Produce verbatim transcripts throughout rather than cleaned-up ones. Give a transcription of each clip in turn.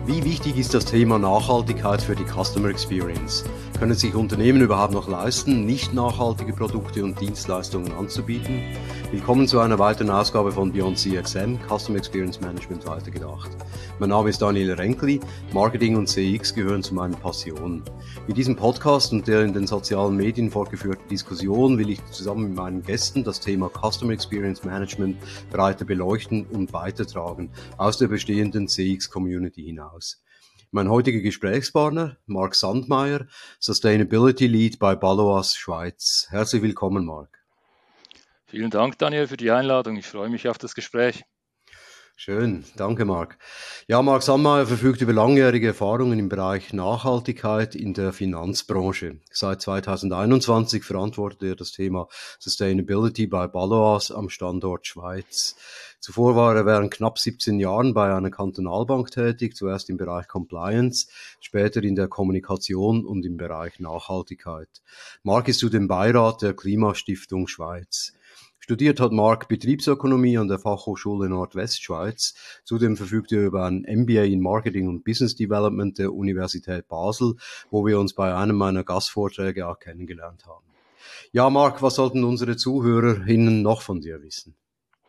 Wie wichtig ist das Thema Nachhaltigkeit für die Customer Experience? Können sich Unternehmen überhaupt noch leisten, nicht nachhaltige Produkte und Dienstleistungen anzubieten? Willkommen zu einer weiteren Ausgabe von Beyond C X M, Customer Experience Management weitergedacht. Mein Name ist Daniel Renkli, Marketing und C X gehören zu meinen Passionen. Mit diesem Podcast und der in den sozialen Medien fortgeführten Diskussion will ich zusammen mit meinen Gästen das Thema Customer Experience Management breiter beleuchten und weitertragen aus der bestehenden C X-Community hinaus. Mein heutiger Gesprächspartner, Mark Sandmeier, Sustainability Lead bei Baloise Schweiz. Herzlich willkommen, Mark. Vielen Dank, Daniel, für die Einladung. Ich freue mich auf das Gespräch. Schön, danke Marc. Ja, Mark Sandmeier verfügt über langjährige Erfahrungen im Bereich Nachhaltigkeit in der Finanzbranche. Seit zweitausendeinundzwanzig verantwortet er das Thema Sustainability bei Baloise am Standort Schweiz. Zuvor war er während knapp siebzehn Jahren bei einer Kantonalbank tätig, zuerst im Bereich Compliance, später in der Kommunikation und im Bereich Nachhaltigkeit. Mark ist zudem Beirat der Klimastiftung Schweiz. Studiert hat Mark Betriebsökonomie an der Fachhochschule Nordwestschweiz. Zudem verfügt er über ein M B A in Marketing und Business Development der Universität Basel, wo wir uns bei einem meiner Gastvorträge auch kennengelernt haben. Ja, Mark, was sollten unsere ZuhörerInnen noch von dir wissen?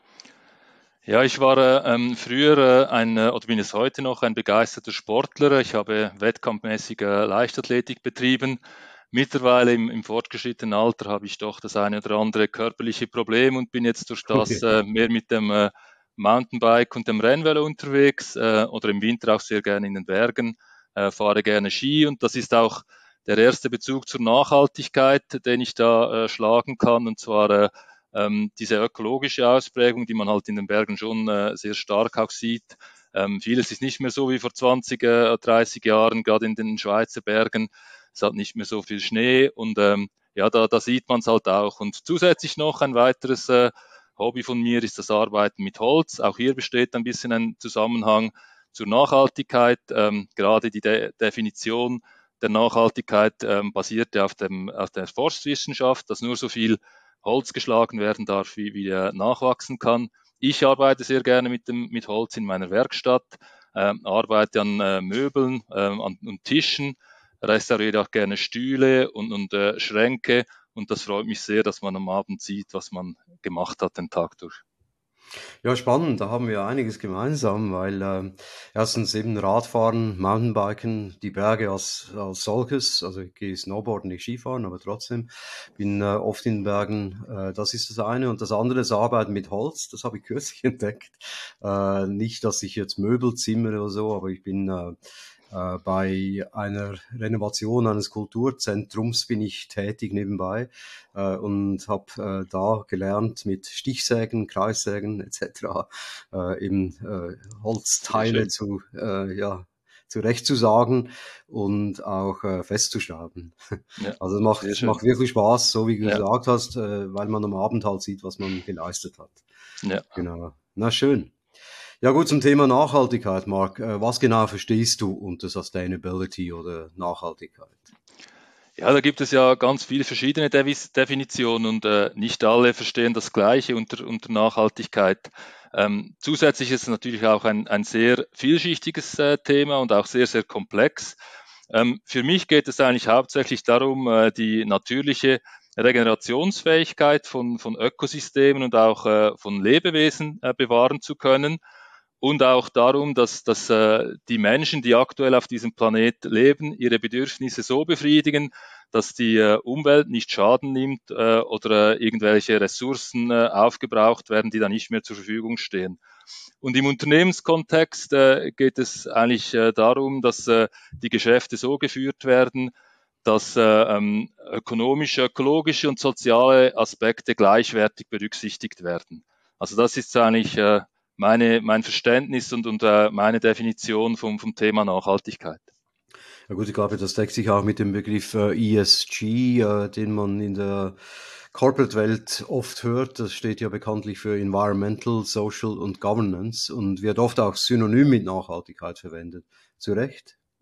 Ja, ich war äh, ähm, früher äh, ein, äh, oder bin es heute noch, ein begeisterter Sportler. Ich habe wettkampfmäßig äh, Leichtathletik betrieben. Mittlerweile im, im fortgeschrittenen Alter habe ich doch das eine oder andere körperliche Problem und bin jetzt durch das äh, mehr mit dem äh, Mountainbike und dem Rennvelo unterwegs äh, oder im Winter auch sehr gerne in den Bergen, äh, fahre gerne Ski und das ist auch der erste Bezug zur Nachhaltigkeit, den ich da äh, schlagen kann, und zwar äh, ähm, diese ökologische Ausprägung, die man halt in den Bergen schon äh, sehr stark auch sieht. Ähm, vieles ist nicht mehr so wie vor zwanzig, äh, dreißig Jahren, gerade in den Schweizer Bergen. Es hat nicht mehr so viel Schnee und ähm, ja, da, da sieht man es halt auch. Und zusätzlich noch ein weiteres äh, Hobby von mir ist das Arbeiten mit Holz. Auch hier besteht ein bisschen ein Zusammenhang zur Nachhaltigkeit. Ähm, gerade die De- Definition der Nachhaltigkeit ähm, basiert ja auf, dem, auf der Forstwissenschaft, dass nur so viel Holz geschlagen werden darf, wie, wie er nachwachsen kann. Ich arbeite sehr gerne mit, dem, mit Holz in meiner Werkstatt, ähm, arbeite an äh, Möbeln ähm, an, und Tischen, restauriere auch gerne Stühle und, und äh, Schränke und das freut mich sehr, dass man am Abend sieht, was man gemacht hat den Tag durch. Ja, spannend, da haben wir einiges gemeinsam, weil äh, erstens eben Radfahren, Mountainbiken, die Berge als, als solches, also ich gehe Snowboarden, nicht Skifahren, aber trotzdem bin äh, oft in den Bergen, äh, das ist das eine. Und das andere ist Arbeiten mit Holz, das habe ich kürzlich entdeckt. Äh, nicht, dass ich jetzt Möbel zimmere oder so, aber ich bin äh, äh, bei einer Renovation eines Kulturzentrums bin ich tätig nebenbei äh, und habe äh, da gelernt mit Stichsägen, Kreissägen et cetera äh, eben äh, Holzteile zu äh, ja zurechtzusagen und auch äh, festzuschrauben. Ja, Also es macht, sehr es schön. macht wirklich Spaß, so wie du Ja, gesagt hast, äh, weil man am Abend halt sieht, was man geleistet hat. ja. Genau. Na schön. Ja gut, zum Thema Nachhaltigkeit, Mark. Äh, Was genau verstehst du unter Sustainability oder Nachhaltigkeit? Ja, da gibt es ja ganz viele verschiedene Devis- Definitionen und äh, nicht alle verstehen das Gleiche unter, unter Nachhaltigkeit. Ähm, zusätzlich ist es natürlich auch ein, ein sehr vielschichtiges äh, Thema und auch sehr, sehr komplex. Ähm, für mich geht es eigentlich hauptsächlich darum, äh, die natürliche Regenerationsfähigkeit von, von Ökosystemen und auch äh, von Lebewesen äh, bewahren zu können. Und auch darum, dass, dass äh, die Menschen, die aktuell auf diesem Planet leben, ihre Bedürfnisse so befriedigen, dass die äh, Umwelt nicht Schaden nimmt äh, oder äh, irgendwelche Ressourcen äh, aufgebraucht werden, die dann nicht mehr zur Verfügung stehen. Und im Unternehmenskontext äh, geht es eigentlich äh, darum, dass äh, die Geschäfte so geführt werden, dass äh, ähm, ökonomische, ökologische und soziale Aspekte gleichwertig berücksichtigt werden. Also das ist eigentlich äh, meine, mein Verständnis und, und äh, meine Definition vom, vom Thema Nachhaltigkeit. Ja gut, ich glaube, das deckt sich auch mit dem Begriff äh, E S G, äh, den man in der Corporate-Welt oft hört. Das steht ja bekanntlich für Environmental, Social und Governance und wird oft auch synonym mit Nachhaltigkeit verwendet. Zu Recht?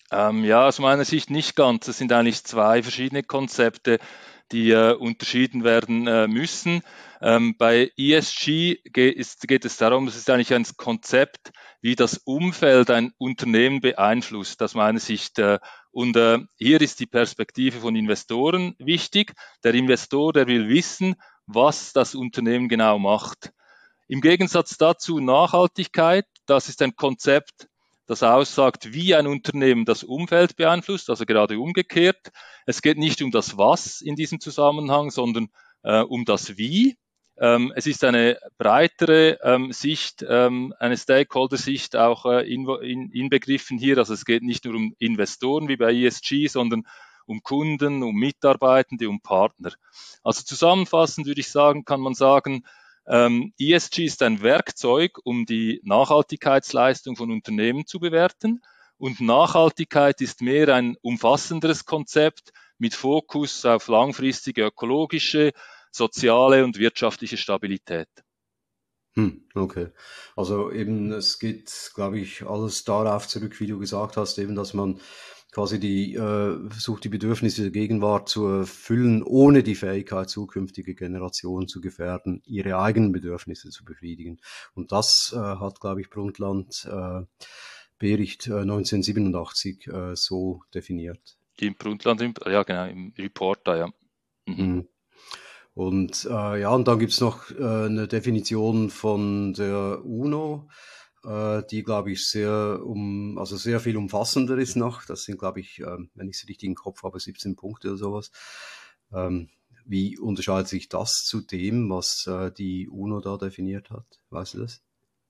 Ähm, ja, aus meiner Sicht nicht ganz. Das sind eigentlich zwei verschiedene Konzepte, die äh, unterschieden werden äh, müssen. Ähm, bei E S G geht, ist, geht es darum, es ist eigentlich ein Konzept, wie das Umfeld ein Unternehmen beeinflusst, aus meiner Sicht. Äh, und äh, hier ist die Perspektive von Investoren wichtig. Der Investor, der will wissen, was das Unternehmen genau macht. Im Gegensatz dazu Nachhaltigkeit, das ist ein Konzept, das aussagt, wie ein Unternehmen das Umfeld beeinflusst, also gerade umgekehrt. Es geht nicht um das Was in diesem Zusammenhang, sondern äh, um das Wie. Ähm, es ist eine breitere ähm, Sicht, ähm, eine Stakeholder-Sicht auch äh, in, in, inbegriffen hier. Also es geht nicht nur um Investoren wie bei E S G, sondern um Kunden, um Mitarbeitende, um Partner. Also zusammenfassend würde ich sagen, kann man sagen, ähm, E S G ist ein Werkzeug, um die Nachhaltigkeitsleistung von Unternehmen zu bewerten. Und Nachhaltigkeit ist mehr ein umfassenderes Konzept mit Fokus auf langfristige ökologische, soziale und wirtschaftliche Stabilität. Hm, okay. Also eben, es geht, glaube ich, alles darauf zurück, wie du gesagt hast, eben, dass man quasi die, äh, versucht, die Bedürfnisse der Gegenwart zu erfüllen, ohne die Fähigkeit, zukünftige Generationen zu gefährden, ihre eigenen Bedürfnisse zu befriedigen. Und das äh, hat, glaube ich, Brundtland äh, Bericht äh, neunzehnhundertsiebenundachtzig äh, so definiert. Im Brundtland, ja genau, im Report da, ja. Mhm. Hm. Und äh, ja, und dann gibt's noch äh, eine Definition von der UNO, äh, die, glaube ich, sehr um, also sehr viel umfassender ist noch. Das sind, glaube ich, ähm, wenn ich es richtig im Kopf habe, siebzehn Punkte oder sowas. Ähm, wie unterscheidet sich das zu dem, was äh, die UNO da definiert hat? Weißt du das?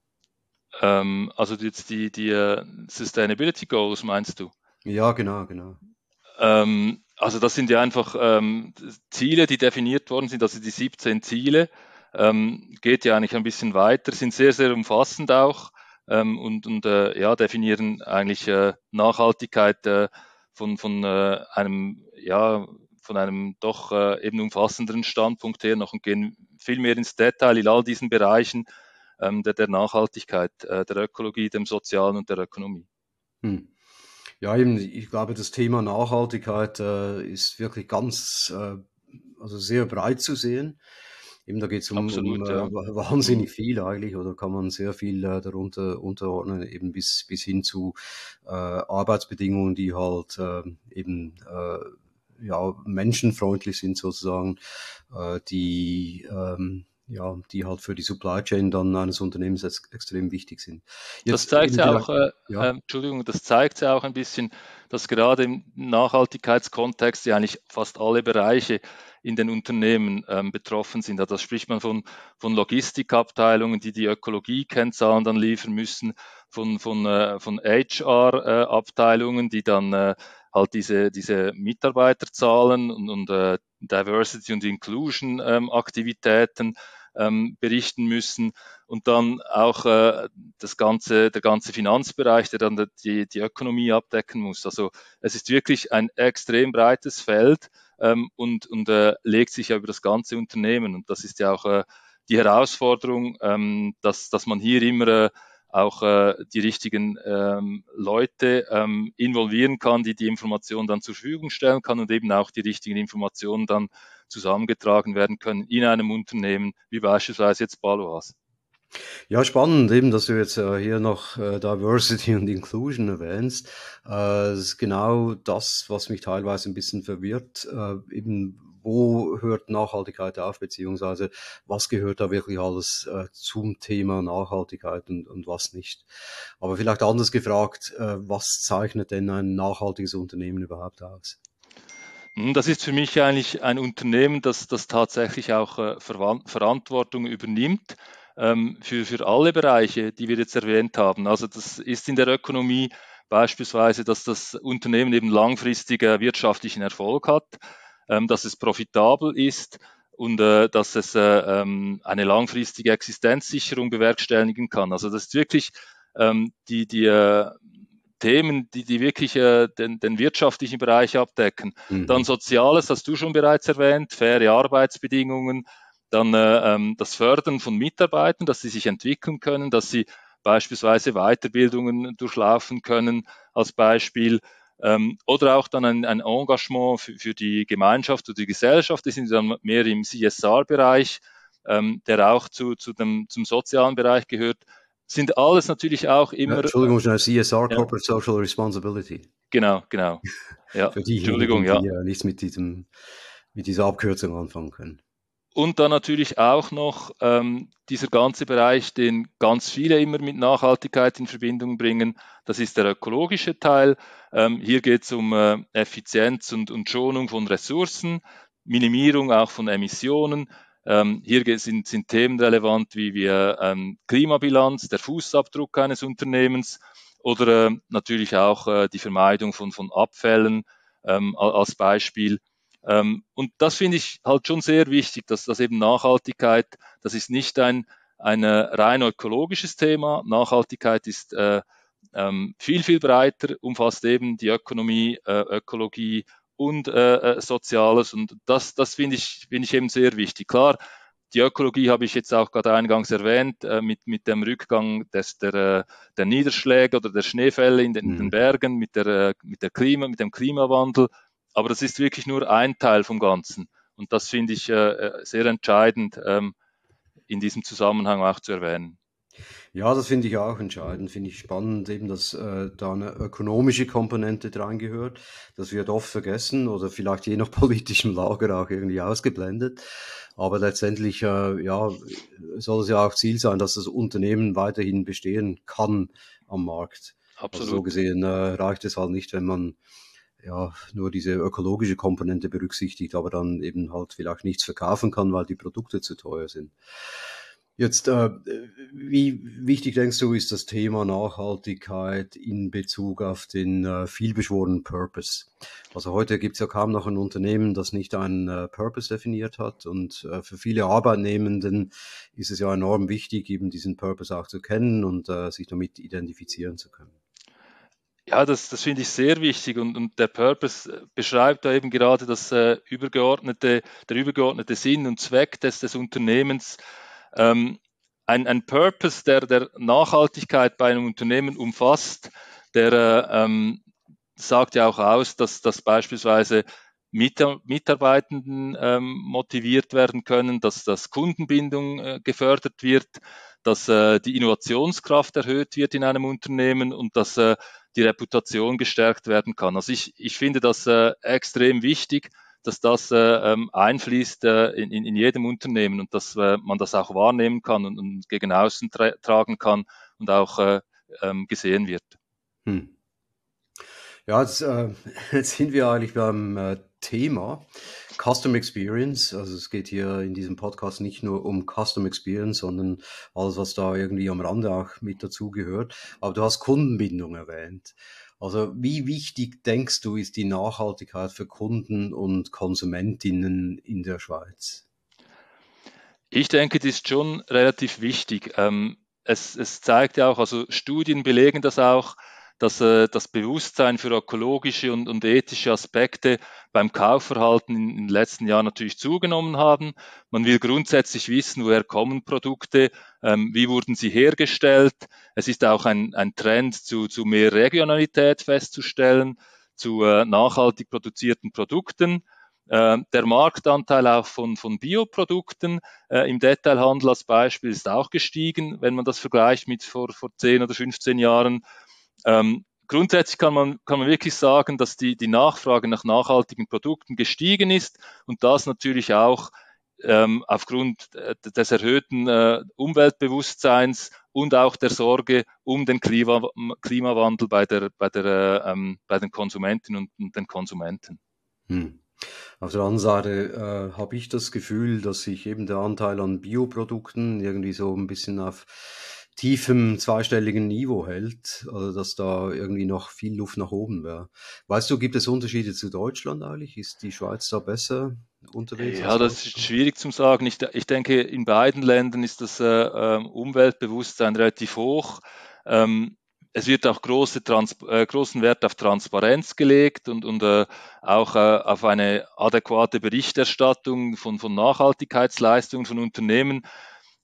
Ähm, also jetzt die, die uh, Sustainability Goals meinst du? Ja, genau, genau. Ähm, also das sind ja einfach ähm, Ziele, die definiert worden sind, also die siebzehn Ziele, ähm, geht ja eigentlich ein bisschen weiter, sind sehr, sehr umfassend auch ähm, und, und äh, ja, definieren eigentlich äh, Nachhaltigkeit äh, von, von äh, einem, ja, von einem doch äh, eben umfassenderen Standpunkt her noch und gehen viel mehr ins Detail in all diesen Bereichen ähm, der, der Nachhaltigkeit, äh, der Ökologie, dem Sozialen und der Ökonomie. Hm. Ja, eben, ich glaube, das Thema Nachhaltigkeit äh, ist wirklich ganz, äh, also sehr breit zu sehen. Eben, da geht es um, um Absolut, äh, ja. wa- Mhm. wahnsinnig viel eigentlich, oder kann man sehr viel äh, darunter unterordnen, eben bis, bis hin zu äh, Arbeitsbedingungen, die halt äh, eben äh, ja, menschenfreundlich sind sozusagen, äh, die ähm, ja, die halt für die Supply Chain dann eines Unternehmens ex extrem wichtig sind. Das Jetzt zeigt eben ja vielleicht, auch, äh, äh, ja. Entschuldigung, das zeigt ja auch ein bisschen, dass gerade im Nachhaltigkeitskontext ja eigentlich fast alle Bereiche in den Unternehmen ähm, betroffen sind. Also da spricht man von, von Logistikabteilungen, die die Ökologie-Kennzahlen dann liefern müssen, von, von, äh, von H R-Abteilungen, die dann äh, halt diese, diese Mitarbeiterzahlen und, und äh, Diversity und Inclusion ähm, Aktivitäten ähm, berichten müssen und dann auch äh, das ganze, der ganze Finanzbereich, der dann die, die Ökonomie abdecken muss. Also es ist wirklich ein extrem breites Feld ähm, und, und äh, legt sich ja über das ganze Unternehmen. Und das ist ja auch äh, die Herausforderung, ähm, dass, dass man hier immer äh, auch äh, die richtigen ähm, Leute ähm, involvieren kann, die die Informationen dann zur Verfügung stellen kann und eben auch die richtigen Informationen dann zusammengetragen werden können in einem Unternehmen, wie beispielsweise jetzt Baloise. Ja, spannend eben, dass du jetzt äh, hier noch äh, Diversity und Inclusion erwähnst. Äh, das ist genau das, was mich teilweise ein bisschen verwirrt. Äh, eben, wo hört Nachhaltigkeit auf, beziehungsweise was gehört da wirklich alles äh, zum Thema Nachhaltigkeit und, und was nicht. Aber vielleicht anders gefragt, äh, was zeichnet denn ein nachhaltiges Unternehmen überhaupt aus? Hm, Das ist für mich eigentlich ein Unternehmen, das, das tatsächlich auch äh, Verwan- Verantwortung übernimmt ähm, für, für alle Bereiche, die wir jetzt erwähnt haben. Also das ist in der Ökonomie beispielsweise, dass das Unternehmen eben langfristig äh, wirtschaftlichen Erfolg hat, ähm, dass es profitabel ist und äh, dass es äh, ähm, eine langfristige Existenzsicherung bewerkstelligen kann. Also das ist wirklich ähm, die, die äh, Themen, die, die wirklich äh, den, den wirtschaftlichen Bereich abdecken. Dann Mhm. Soziales, hast du schon bereits erwähnt, faire Arbeitsbedingungen, dann äh, ähm, das Fördern von Mitarbeitern, dass sie sich entwickeln können, dass sie beispielsweise Weiterbildungen durchlaufen können als Beispiel. ähm, oder auch dann ein, ein Engagement für, für die Gemeinschaft oder die Gesellschaft, die sind dann mehr im C S R-Bereich, ähm, der auch zu, zu dem, zum sozialen Bereich gehört, sind alles natürlich auch Äh, immer, Entschuldigung, schnell, C S R, ja, Corporate Social Responsibility. genau, genau, ja, Für diejenigen, Entschuldigung, ja. die äh, nichts mit diesem, mit dieser Abkürzung anfangen können. Und dann natürlich auch noch ähm, dieser ganze Bereich, den ganz viele immer mit Nachhaltigkeit in Verbindung bringen, das ist der ökologische Teil. Ähm, hier geht es um äh, Effizienz und, und Schonung von Ressourcen, Minimierung auch von Emissionen. Ähm, hier geht, sind, sind Themen relevant wie wir ähm, Klimabilanz, der Fußabdruck eines Unternehmens oder äh, natürlich auch äh, die Vermeidung von, von Abfällen ähm, als Beispiel. Ähm, und das finde ich halt schon sehr wichtig, dass das eben Nachhaltigkeit, das ist nicht ein, ein äh, rein ökologisches Thema. Nachhaltigkeit ist äh, ähm, viel, viel breiter, umfasst eben die Ökonomie, äh, Ökologie und äh, äh, Soziales. Und das, das finde ich, finde ich eben sehr wichtig. Klar, die Ökologie habe ich jetzt auch gerade eingangs erwähnt, äh, mit, mit dem Rückgang des, der, äh, der Niederschläge oder der Schneefälle in den, in den Mhm. Bergen, mit, der, äh, mit, der Klima, mit dem Klimawandel. Aber das ist wirklich nur ein Teil vom Ganzen. Und das finde ich äh, sehr entscheidend ähm, in diesem Zusammenhang auch zu erwähnen. Ja, das finde ich auch entscheidend, finde ich spannend, eben, dass äh, da eine ökonomische Komponente dran gehört. Das wird oft vergessen oder vielleicht je nach politischem Lager auch irgendwie ausgeblendet. Aber letztendlich, äh, ja, soll es ja auch Ziel sein, dass das Unternehmen weiterhin bestehen kann am Markt. Also so Absolut. gesehen äh, reicht es halt nicht, wenn man ja nur diese ökologische Komponente berücksichtigt, aber dann eben halt vielleicht nichts verkaufen kann, weil die Produkte zu teuer sind. Jetzt, äh, wie wichtig denkst du, ist das Thema Nachhaltigkeit in Bezug auf den äh, vielbeschworenen Purpose? Also heute gibt es ja kaum noch ein Unternehmen, das nicht einen äh, Purpose definiert hat. Und äh, für viele Arbeitnehmenden ist es ja enorm wichtig, eben diesen Purpose auch zu kennen und äh, sich damit identifizieren zu können. Ja, das, das finde ich sehr wichtig und, und der Purpose äh, beschreibt da eben gerade das äh, übergeordnete, der übergeordnete Sinn und Zweck des, des Unternehmens. Ähm, ein, ein Purpose, der, der Nachhaltigkeit bei einem Unternehmen umfasst, der äh, ähm, sagt ja auch aus, dass, dass beispielsweise Mitar Mitarbeitenden ähm, motiviert werden können, dass, dass Kundenbindung äh, gefördert wird, dass äh, die Innovationskraft erhöht wird in einem Unternehmen und dass äh, die Reputation gestärkt werden kann. Also ich, ich finde das äh, extrem wichtig, dass das äh, ähm, einfließt äh, in, in jedem Unternehmen und dass äh, man das auch wahrnehmen kann und, und gegen außen tra tragen kann und auch äh, ähm, gesehen wird. Hm. Ja, jetzt, äh, jetzt sind wir eigentlich beim äh, Thema Custom Experience. Also es geht hier in diesem Podcast nicht nur um Custom Experience, sondern alles, was da irgendwie am Rande auch mit dazugehört. Aber du hast Kundenbindung erwähnt. Also wie wichtig denkst du, ist die Nachhaltigkeit für Kunden und Konsumentinnen in der Schweiz? Ich denke, das ist schon relativ wichtig. Ähm, es, es zeigt ja auch, also Studien belegen das auch, dass äh, das Bewusstsein für ökologische und, und ethische Aspekte beim Kaufverhalten in, in den letzten Jahren natürlich zugenommen haben. Man will grundsätzlich wissen, woher kommen Produkte, ähm, wie wurden sie hergestellt. Es ist auch ein, ein Trend zu, zu mehr Regionalität festzustellen, zu äh, nachhaltig produzierten Produkten. Äh, der Marktanteil auch von, von Bioprodukten äh, im Detailhandel als Beispiel ist auch gestiegen, wenn man das vergleicht mit vor, vor zehn oder fünfzehn Jahren. Ähm, grundsätzlich kann man, kann man wirklich sagen, dass die, die Nachfrage nach nachhaltigen Produkten gestiegen ist und das natürlich auch ähm, aufgrund äh, des erhöhten äh, Umweltbewusstseins und auch der Sorge um den Klima, Klimawandel bei, der, bei, der, äh, ähm, bei den Konsumentinnen und, und den Konsumenten. Hm. Auf der anderen Seite äh, habe ich das Gefühl, dass sich eben der Anteil an Bioprodukten irgendwie so ein bisschen auf tiefem zweistelligen Niveau hält, also dass da irgendwie noch viel Luft nach oben wäre. Weißt du, gibt es Unterschiede zu Deutschland eigentlich? Ist die Schweiz da besser unterwegs Ja, als das ist Deutschland? schwierig zu sagen. Ich, ich denke, in beiden Ländern ist das äh, ähm, Umweltbewusstsein relativ hoch. Ähm, es wird auch große Trans äh, großen Wert auf Transparenz gelegt und, und äh, auch äh, auf eine adäquate Berichterstattung von, von Nachhaltigkeitsleistungen von Unternehmen.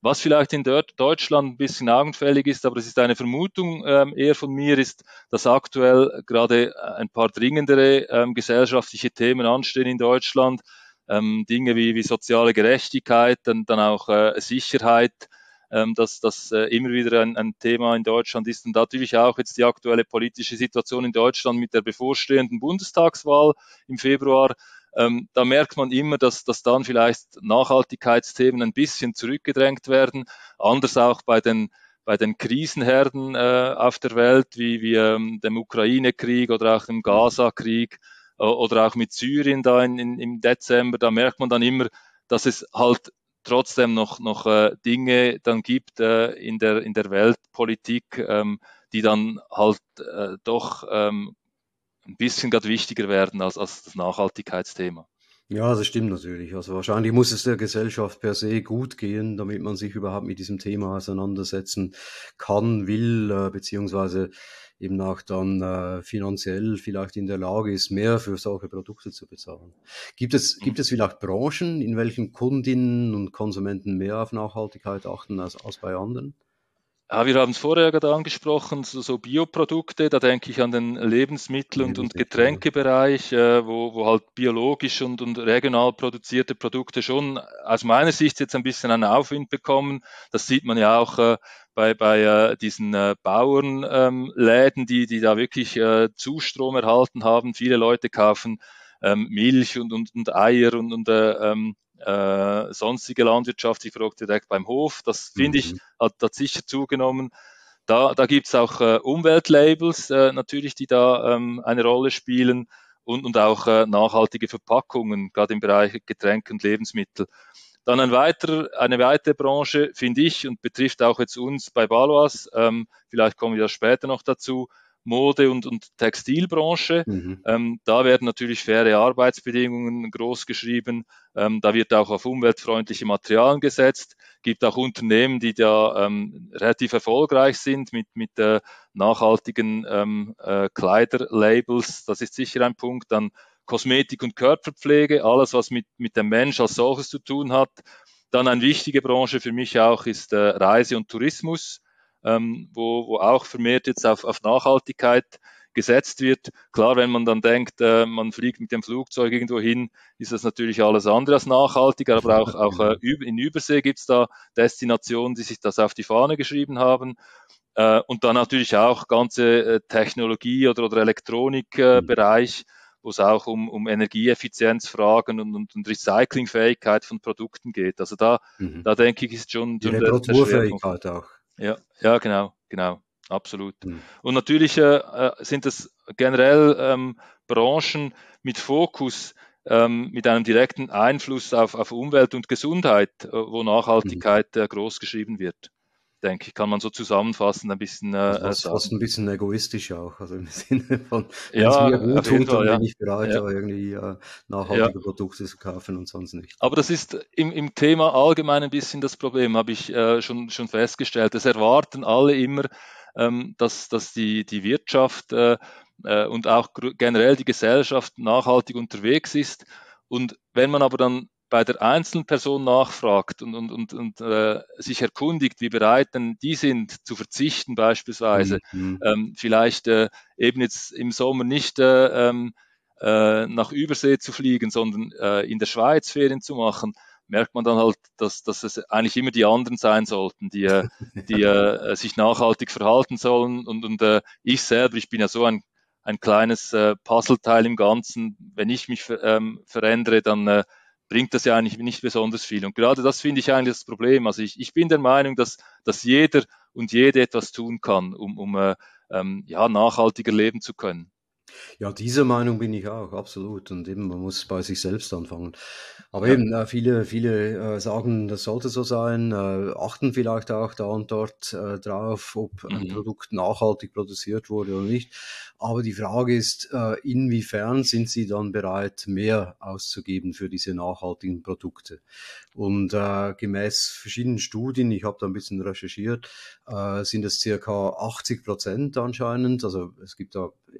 Was vielleicht in Deutschland ein bisschen augenfällig ist, aber das ist eine Vermutung ähm, eher von mir, ist, dass aktuell gerade ein paar dringendere ähm, gesellschaftliche Themen anstehen in Deutschland. Ähm, Dinge wie, wie soziale Gerechtigkeit, dann, dann auch äh, Sicherheit, ähm, dass das äh, immer wieder ein, ein Thema in Deutschland ist. Und natürlich auch jetzt die aktuelle politische Situation in Deutschland mit der bevorstehenden Bundestagswahl im Februar. Ähm, da merkt man immer, dass, dass dann vielleicht Nachhaltigkeitsthemen ein bisschen zurückgedrängt werden. Anders auch bei den, bei den Krisenherden äh, auf der Welt, wie, wie ähm, dem Ukraine-Krieg oder auch dem Gaza-Krieg äh, oder auch mit Syrien da in, in, im Dezember. Da merkt man dann immer, dass es halt trotzdem noch, noch äh, Dinge dann gibt äh, in, der, in der Weltpolitik, ähm, die dann halt äh, doch ähm, ein bisschen gerade wichtiger werden als, als das Nachhaltigkeitsthema. Ja, das stimmt natürlich. Also wahrscheinlich muss es der Gesellschaft per se gut gehen, damit man sich überhaupt mit diesem Thema auseinandersetzen kann, will, äh, beziehungsweise eben auch dann äh, finanziell vielleicht in der Lage ist, mehr für solche Produkte zu bezahlen. Gibt es, gibt es vielleicht Branchen, in welchen Kundinnen und Konsumenten mehr auf Nachhaltigkeit achten als, als bei anderen? Ja, wir haben es vorher gerade angesprochen, so, so Bioprodukte, da denke ich an den Lebensmittel- und, und Lebensmittel, ja. Getränkebereich, äh, wo, wo halt biologisch und, und regional produzierte Produkte schon aus meiner Sicht jetzt ein bisschen einen Aufwind bekommen. Das sieht man ja auch äh, bei, bei äh, diesen äh, Bauernläden, ähm, die, die da wirklich äh, Zustrom erhalten haben. Viele Leute kaufen ähm, Milch und, und, und Eier und, und äh, ähm, äh, sonstige landwirtschaftliche Produkte direkt beim Hof. Das finde ich, Mhm. hat, hat sicher zugenommen. Da, da gibt es auch äh, Umweltlabels äh, natürlich, die da ähm, eine Rolle spielen und, und auch äh, nachhaltige Verpackungen, gerade im Bereich Getränke und Lebensmittel. Dann ein weiter, eine weitere Branche, finde ich, und betrifft auch jetzt uns bei Balois, ähm, vielleicht kommen wir da später noch dazu, Mode- und, und Textilbranche. Mhm. Ähm, da werden natürlich faire Arbeitsbedingungen groß geschrieben. Ähm, da wird auch auf umweltfreundliche Materialien gesetzt. Gibt auch Unternehmen, die da ähm, relativ erfolgreich sind mit, mit äh, nachhaltigen ähm, äh, Kleiderlabels. Das ist sicher ein Punkt. Dann Kosmetik und Körperpflege, alles, was mit, mit dem Mensch als solches zu tun hat. Dann eine wichtige Branche für mich auch ist äh, Reise und Tourismus, ähm, wo, wo auch vermehrt jetzt auf, auf Nachhaltigkeit gesetzt wird. Klar, wenn man dann denkt, äh, man fliegt mit dem Flugzeug irgendwo hin, ist das natürlich alles andere als nachhaltiger, aber auch, auch äh, Genau. in Übersee gibt es da Destinationen, die sich das auf die Fahne geschrieben haben. Äh, und dann natürlich auch ganze äh, Technologie- oder, oder Mhm. Elektronikbereich, äh, wo es auch um, um Energieeffizienzfragen und, und, und Recyclingfähigkeit von Produkten geht. Also da, Mhm. da denke ich, ist schon, Die schon der, der Schwerpunkt. Reparaturfähigkeit auch. Ja, ja, genau, genau, absolut. Mhm. Und natürlich äh, äh, sind es generell ähm, Branchen mit Fokus, ähm, mit einem direkten Einfluss auf, auf Umwelt und Gesundheit, äh, wo Mhm. Nachhaltigkeit äh, groß geschrieben wird. Denke ich, kann man so zusammenfassend ein bisschen Also äh, äh, fast, fast sagen. ein bisschen egoistisch auch. Also im Sinne von, wenn es mir Ja, gut auf jeden tut, Fall, dann ja. bin ich bereit, Ja, da irgendwie äh, ja. nachhaltige Produkte zu kaufen und sonst nicht. Aber das ist im, im Thema allgemein ein bisschen das Problem, habe ich äh, schon, schon festgestellt. Es erwarten alle immer, ähm, dass, dass die, die Wirtschaft äh, äh, und auch generell die Gesellschaft nachhaltig unterwegs ist. Und wenn man aber dann bei der einzelnen Person nachfragt und, und, und, und äh, sich erkundigt, wie bereit denn die sind zu verzichten beispielsweise, Mhm. ähm, vielleicht äh, eben jetzt im Sommer nicht äh, ähm, äh, nach Übersee zu fliegen, sondern äh, in der Schweiz Ferien zu machen, merkt man dann halt, dass, dass es eigentlich immer die anderen sein sollten, die, äh, die äh, sich nachhaltig verhalten sollen. Und, und äh, ich selber, ich bin ja so ein, ein kleines äh, Puzzleteil im Ganzen. Wenn ich mich ver ähm, verändere, dann äh, bringt das ja eigentlich nicht besonders viel. Und gerade das finde ich eigentlich das Problem. Also ich, ich bin der Meinung, dass, dass jeder und jede etwas tun kann, um, um äh, ähm, ja, nachhaltiger leben zu können. Ja, dieser Meinung bin ich auch, absolut. Und eben, man muss bei sich selbst anfangen. Aber Ja. eben, äh, viele, viele äh, sagen, das sollte so sein, äh, achten vielleicht auch da und dort äh, drauf, ob ein Mhm. Produkt nachhaltig produziert wurde oder nicht. Aber die Frage ist, äh, inwiefern sind sie dann bereit, mehr auszugeben für diese nachhaltigen Produkte? Und äh, gemäß verschiedenen Studien, ich habe da ein bisschen recherchiert, äh, sind es circa achtzig Prozent anscheinend. Also es gibt da eben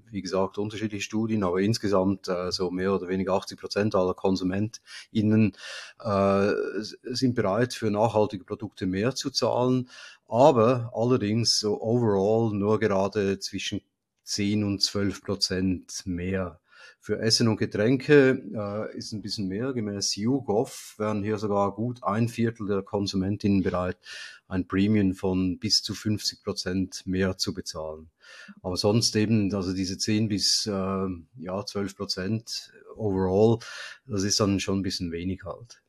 wie gesagt, unterschiedliche Studien, aber insgesamt äh, so mehr oder weniger achtzig Prozent aller KonsumentInnen äh, sind bereit, für nachhaltige Produkte mehr zu zahlen, aber allerdings so overall nur gerade zwischen zehn und zwölf Prozent mehr. Für Essen und Getränke äh, ist ein bisschen mehr. Gemäß YouGov wären hier sogar gut ein Viertel der Konsumentinnen bereit, ein Premium von bis zu fünfzig Prozent mehr zu bezahlen. Aber sonst eben, also diese zehn bis äh, ja, zwölf Prozent overall, das ist dann schon ein bisschen wenig halt.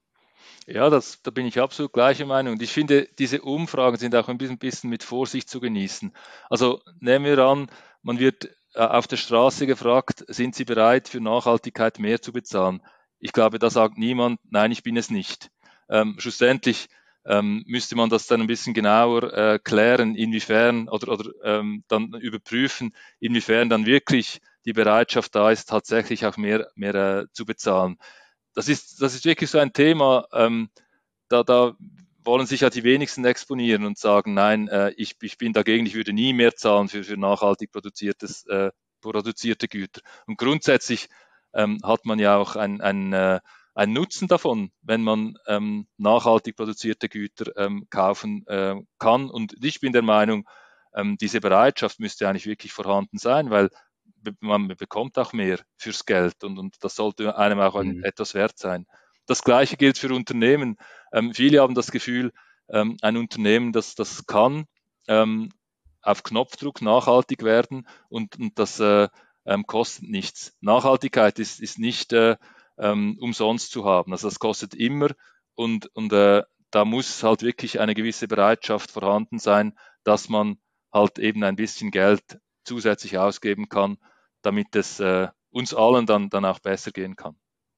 Ja, das, da bin ich absolut gleicher Meinung. Und ich finde, diese Umfragen sind auch ein bisschen, bisschen mit Vorsicht zu genießen. Also nehmen wir an, man wird äh, auf der Straße gefragt, sind Sie bereit, für Nachhaltigkeit mehr zu bezahlen? Ich glaube, da sagt niemand, nein, ich bin es nicht. Ähm, schlussendlich ähm, müsste man das dann ein bisschen genauer äh, klären, inwiefern oder, oder ähm, dann überprüfen, inwiefern dann wirklich die Bereitschaft da ist, tatsächlich auch mehr, mehr äh, zu bezahlen. Das ist, das ist wirklich so ein Thema, ähm, da, da wollen sich ja die wenigsten exponieren und sagen, nein, äh, ich, ich bin dagegen, ich würde nie mehr zahlen für, für nachhaltig produziertes, äh, produzierte Güter. Und grundsätzlich ähm, hat man ja auch ein, ein, äh, einen Nutzen davon, wenn man ähm, nachhaltig produzierte Güter ähm, kaufen äh, kann. Und ich bin der Meinung, ähm, diese Bereitschaft müsste eigentlich wirklich vorhanden sein, weil man bekommt auch mehr fürs Geld und, und das sollte einem auch ein, Mhm. etwas wert sein. Das Gleiche gilt für Unternehmen. Ähm, viele haben das Gefühl, ähm, ein Unternehmen, das, das kann ähm, auf Knopfdruck nachhaltig werden und, und das äh, ähm, kostet nichts. Nachhaltigkeit ist, ist nicht äh, ähm, umsonst zu haben. Also das kostet immer und, und äh, da muss halt wirklich eine gewisse Bereitschaft vorhanden sein, dass man halt eben ein bisschen Geld zusätzlich ausgeben kann, damit es äh, uns allen dann, dann auch besser gehen kann.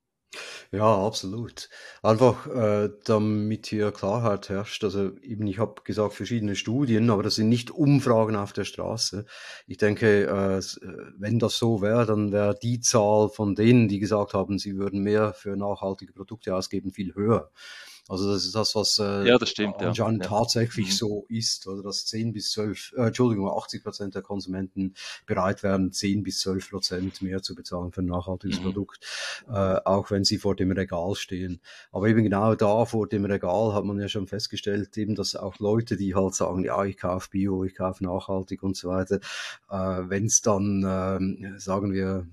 Ja, absolut. Einfach, äh, damit hier Klarheit herrscht. Also eben, ich habe gesagt, verschiedene Studien, aber das sind nicht Umfragen auf der Straße. Ich denke, äh, s- äh, wenn das so wäre, dann wäre die Zahl von denen, die gesagt haben, sie würden mehr für nachhaltige Produkte ausgeben, viel höher. Also das ist das, was äh, Ja, das stimmt, ja. anscheinend Ja. tatsächlich Mhm. so ist, oder dass zehn bis zwölf, äh, Entschuldigung, achtzig Prozent der Konsumenten bereit wären, zehn bis zwölf Prozent mehr zu bezahlen für ein nachhaltiges Mhm. Produkt, äh, auch wenn sie vor dem Regal stehen. Aber eben genau da vor dem Regal hat man ja schon festgestellt, eben, dass auch Leute, die halt sagen, ja, ich kaufe Bio, ich kaufe nachhaltig und so weiter, äh, wenn es dann, ähm, sagen wir,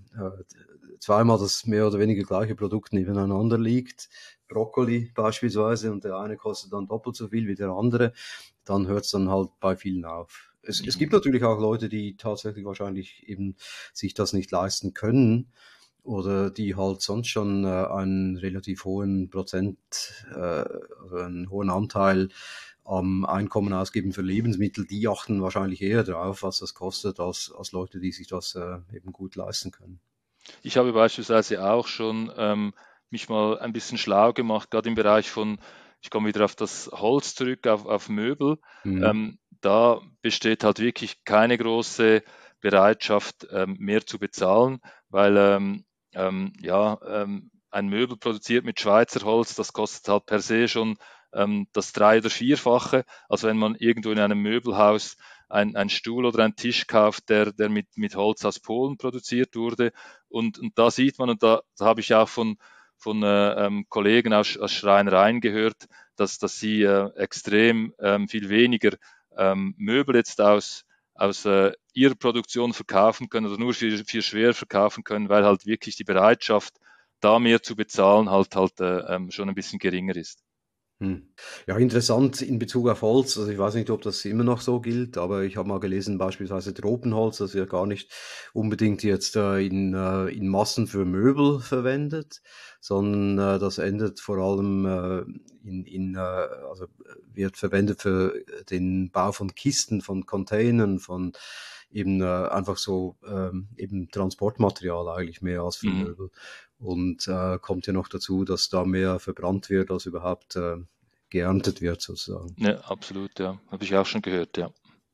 äh, zweimal das mehr oder weniger gleiche Produkt nebeneinander liegt, Brokkoli beispielsweise, und der eine kostet dann doppelt so viel wie der andere, dann hört es dann halt bei vielen auf. Es, es gibt Mhm. natürlich auch Leute, die tatsächlich wahrscheinlich eben sich das nicht leisten können oder die halt sonst schon äh, einen relativ hohen Prozent, äh, also einen hohen Anteil am Einkommen ausgeben für Lebensmittel, die achten wahrscheinlich eher drauf, was das kostet, als, als Leute, die sich das äh, eben gut leisten können. Ich habe beispielsweise auch schon ähm, mich mal ein bisschen schlau gemacht, gerade im Bereich von, ich komme wieder auf das Holz zurück, auf, auf Möbel. Mhm. Ähm, da besteht halt wirklich keine große Bereitschaft, ähm, mehr zu bezahlen, weil ähm, ähm, ja, ähm, ein Möbel produziert mit Schweizer Holz, das kostet halt per se schon ähm, das drei- oder vierfache, als wenn man irgendwo in einem Möbelhaus ein, ein Stuhl oder einen Tisch kauft, der, der mit, mit Holz aus Polen produziert wurde. Und, und da sieht man, und da, da habe ich auch von, von äh, ähm, Kollegen aus, aus Schreinereien gehört, dass, dass sie äh, extrem ähm, viel weniger ähm, Möbel jetzt aus, aus äh, ihrer Produktion verkaufen können oder nur für, für schwer verkaufen können, weil halt wirklich die Bereitschaft, da mehr zu bezahlen, halt halt äh, ähm, schon ein bisschen geringer ist. Hm. Ja, interessant in Bezug auf Holz. Also ich weiß nicht, ob das immer noch so gilt, aber ich habe mal gelesen, beispielsweise Tropenholz, das wird gar nicht unbedingt jetzt äh, in, äh, in Massen für Möbel verwendet, sondern äh, das endet vor allem äh, in, in äh, also äh, wird verwendet für den Bau von Kisten, von Containern, von eben äh, einfach so ähm, eben Transportmaterial eigentlich mehr als für Mhm. Möbel. Und äh, kommt ja noch dazu, dass da mehr verbrannt wird, als überhaupt äh, geerntet wird sozusagen. Ja, absolut, ja. Habe ich auch schon gehört, ja.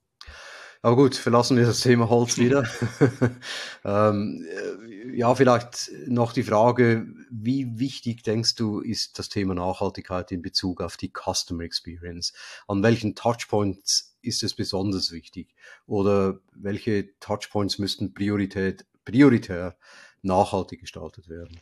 Aber gut, verlassen wir das Thema Holz wieder. ähm, äh, ja, vielleicht noch die Frage, wie wichtig denkst du, ist das Thema Nachhaltigkeit in Bezug auf die Customer Experience? An welchen Touchpoints ist es besonders wichtig? Oder welche Touchpoints müssten Priorität, prioritär nachhaltig gestaltet werden?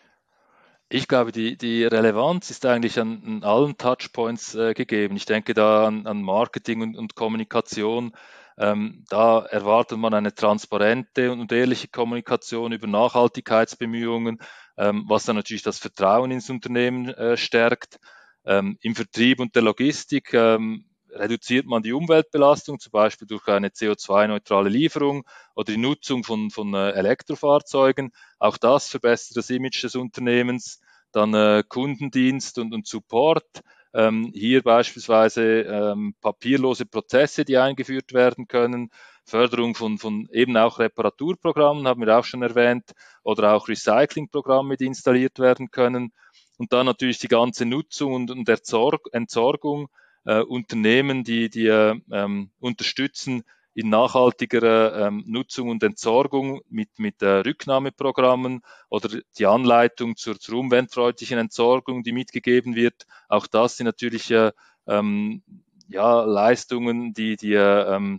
Ich glaube, die, die Relevanz ist eigentlich an, an allen Touchpoints äh, gegeben. Ich denke da an, an Marketing und, und Kommunikation. Ähm, da erwartet man eine transparente und ehrliche Kommunikation über Nachhaltigkeitsbemühungen, ähm, was dann natürlich das Vertrauen ins Unternehmen äh, stärkt. Ähm, im Vertrieb und der Logistik ähm, reduziert man die Umweltbelastung, zum Beispiel durch eine C O zwei neutrale Lieferung oder die Nutzung von, von äh, Elektrofahrzeugen. Auch das verbessert das Image des Unternehmens. Dann äh, Kundendienst und, und Support. Ähm, hier beispielsweise ähm, papierlose Prozesse, die eingeführt werden können. Förderung von, von eben auch Reparaturprogrammen, haben wir auch schon erwähnt, oder auch Recyclingprogramme, die installiert werden können. Und dann natürlich die ganze Nutzung und, und Entsorgung. Äh, Unternehmen, die, die äh, ähm, unterstützen, in nachhaltigerer ähm, Nutzung und Entsorgung mit, mit äh, Rücknahmeprogrammen oder die Anleitung zur, zur umweltfreundlichen Entsorgung, die mitgegeben wird. Auch das sind natürlich äh, ähm, ja, Leistungen, die, die äh, ähm,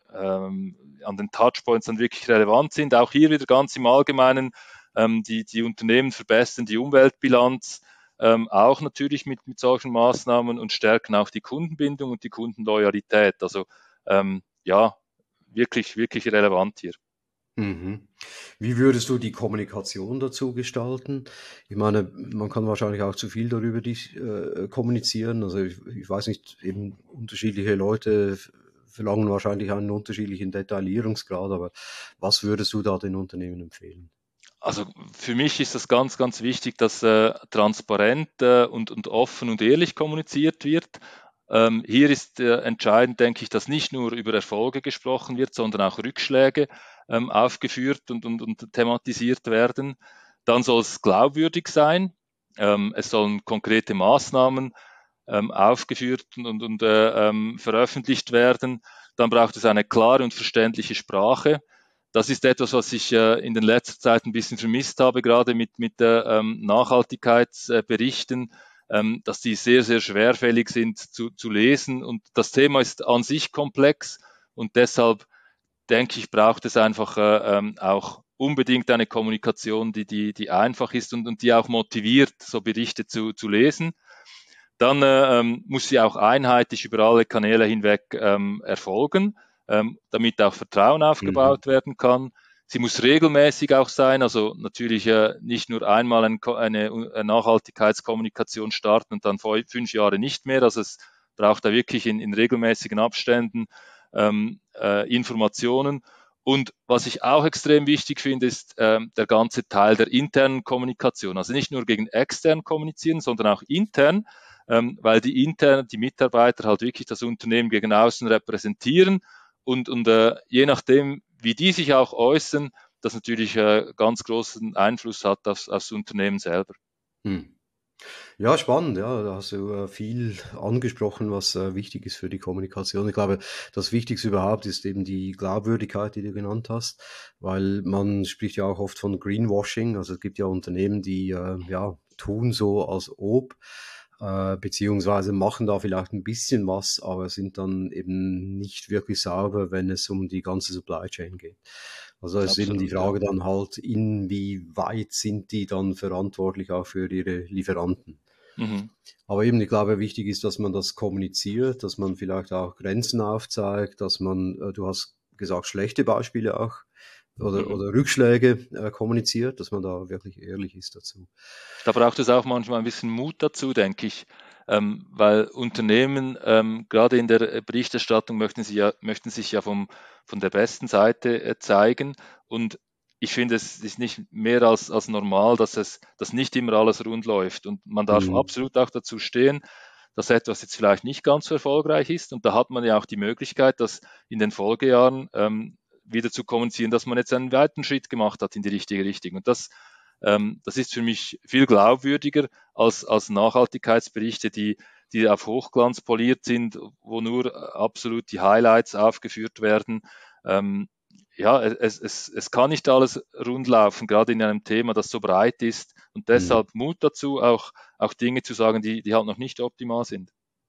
ähm, an den Touchpoints dann wirklich relevant sind. Auch hier wieder ganz im Allgemeinen, ähm, die, die Unternehmen verbessern die Umweltbilanz, ähm, auch natürlich mit, mit solchen Maßnahmen und stärken auch die Kundenbindung und die Kundenloyalität. Also ähm, ja, wirklich, wirklich relevant hier. Mhm. Wie würdest du die Kommunikation dazu gestalten? Ich meine, man kann wahrscheinlich auch zu viel darüber dich, äh, kommunizieren. Also ich, ich weiß nicht, eben unterschiedliche Leute f- verlangen wahrscheinlich einen unterschiedlichen Detaillierungsgrad, aber was würdest du da den Unternehmen empfehlen? Also für mich ist das ganz, ganz wichtig, dass äh, transparent äh, und, und offen und ehrlich kommuniziert wird. Ähm, hier ist äh, entscheidend, denke ich, dass nicht nur über Erfolge gesprochen wird, sondern auch Rückschläge ähm, aufgeführt und, und, und thematisiert werden. Dann soll es glaubwürdig sein. Ähm, es sollen konkrete Maßnahmen ähm, aufgeführt und, und, und äh, ähm, veröffentlicht werden. Dann braucht es eine klare und verständliche Sprache. Das ist etwas, was ich äh, in den letzten Zeit ein bisschen vermisst habe, gerade mit, mit äh, ähm, Nachhaltigkeitsberichten, ähm, dass die sehr, sehr schwerfällig sind zu, zu lesen. Und das Thema ist an sich komplex und deshalb denke ich, braucht es einfach äh, ähm, auch unbedingt eine Kommunikation, die, die, die einfach ist und, und die auch motiviert, so Berichte zu, zu lesen. Dann äh, ähm, muss sie auch einheitlich über alle Kanäle hinweg ähm, erfolgen, ähm, damit auch Vertrauen Mhm. aufgebaut werden kann. Sie muss regelmäßig auch sein, also natürlich äh, nicht nur einmal ein, eine, eine Nachhaltigkeitskommunikation starten und dann fünf Jahre nicht mehr. Also es braucht da wirklich in, in regelmäßigen Abständen ähm, äh, Informationen. Und was ich auch extrem wichtig finde, ist ähm, der ganze Teil der internen Kommunikation. Also nicht nur gegen extern kommunizieren, sondern auch intern, ähm, weil die intern, die Mitarbeiter halt wirklich das Unternehmen gegen außen repräsentieren und, und äh, je nachdem, wie die sich auch äußern, das natürlich äh, ganz großen Einfluss hat aufs, aufs Unternehmen selber. Hm. Ja, spannend, ja. Da hast du äh, viel angesprochen, was äh, wichtig ist für die Kommunikation. Ich glaube, das Wichtigste überhaupt ist eben die Glaubwürdigkeit, die du genannt hast, weil man spricht ja auch oft von Greenwashing. Also es gibt ja Unternehmen, die äh, ja tun so, als ob, äh, beziehungsweise machen da vielleicht ein bisschen was, aber sind dann eben nicht wirklich sauber, wenn es um die ganze Supply Chain geht. Also es ist eben die Absolut, ja. Frage dann halt, inwieweit sind die dann verantwortlich auch für ihre Lieferanten? Mhm. Aber eben, ich glaube, wichtig ist, dass man das kommuniziert, dass man vielleicht auch Grenzen aufzeigt, dass man, äh, du hast gesagt, schlechte Beispiele auch oder, Mhm. oder Rückschläge äh, kommuniziert, dass man da wirklich ehrlich ist dazu. Da braucht es auch manchmal ein bisschen Mut dazu, denke ich, ähm, weil Unternehmen, ähm, gerade in der Berichterstattung, möchten, sie ja, möchten sich ja vom, von der besten Seite äh, zeigen. Und ich finde, es ist nicht mehr als, als normal, dass es, dass nicht immer alles rund läuft. Und man darf Mhm. absolut auch dazu stehen, dass etwas jetzt vielleicht nicht ganz so erfolgreich ist. Und da hat man ja auch die Möglichkeit, das in den Folgejahren ähm, wieder zu kommunizieren, dass man jetzt einen weiteren Schritt gemacht hat in die richtige Richtung. Und das ähm, das ist für mich viel glaubwürdiger als, als Nachhaltigkeitsberichte, die, die auf Hochglanz poliert sind, wo nur absolut die Highlights aufgeführt werden. Ähm, ja, es, es, es kann nicht alles rund laufen, gerade in einem Thema, das so breit ist. Und Mhm. deshalb Mut dazu, auch, auch Dinge zu sagen, die, die halt noch nicht optimal sind.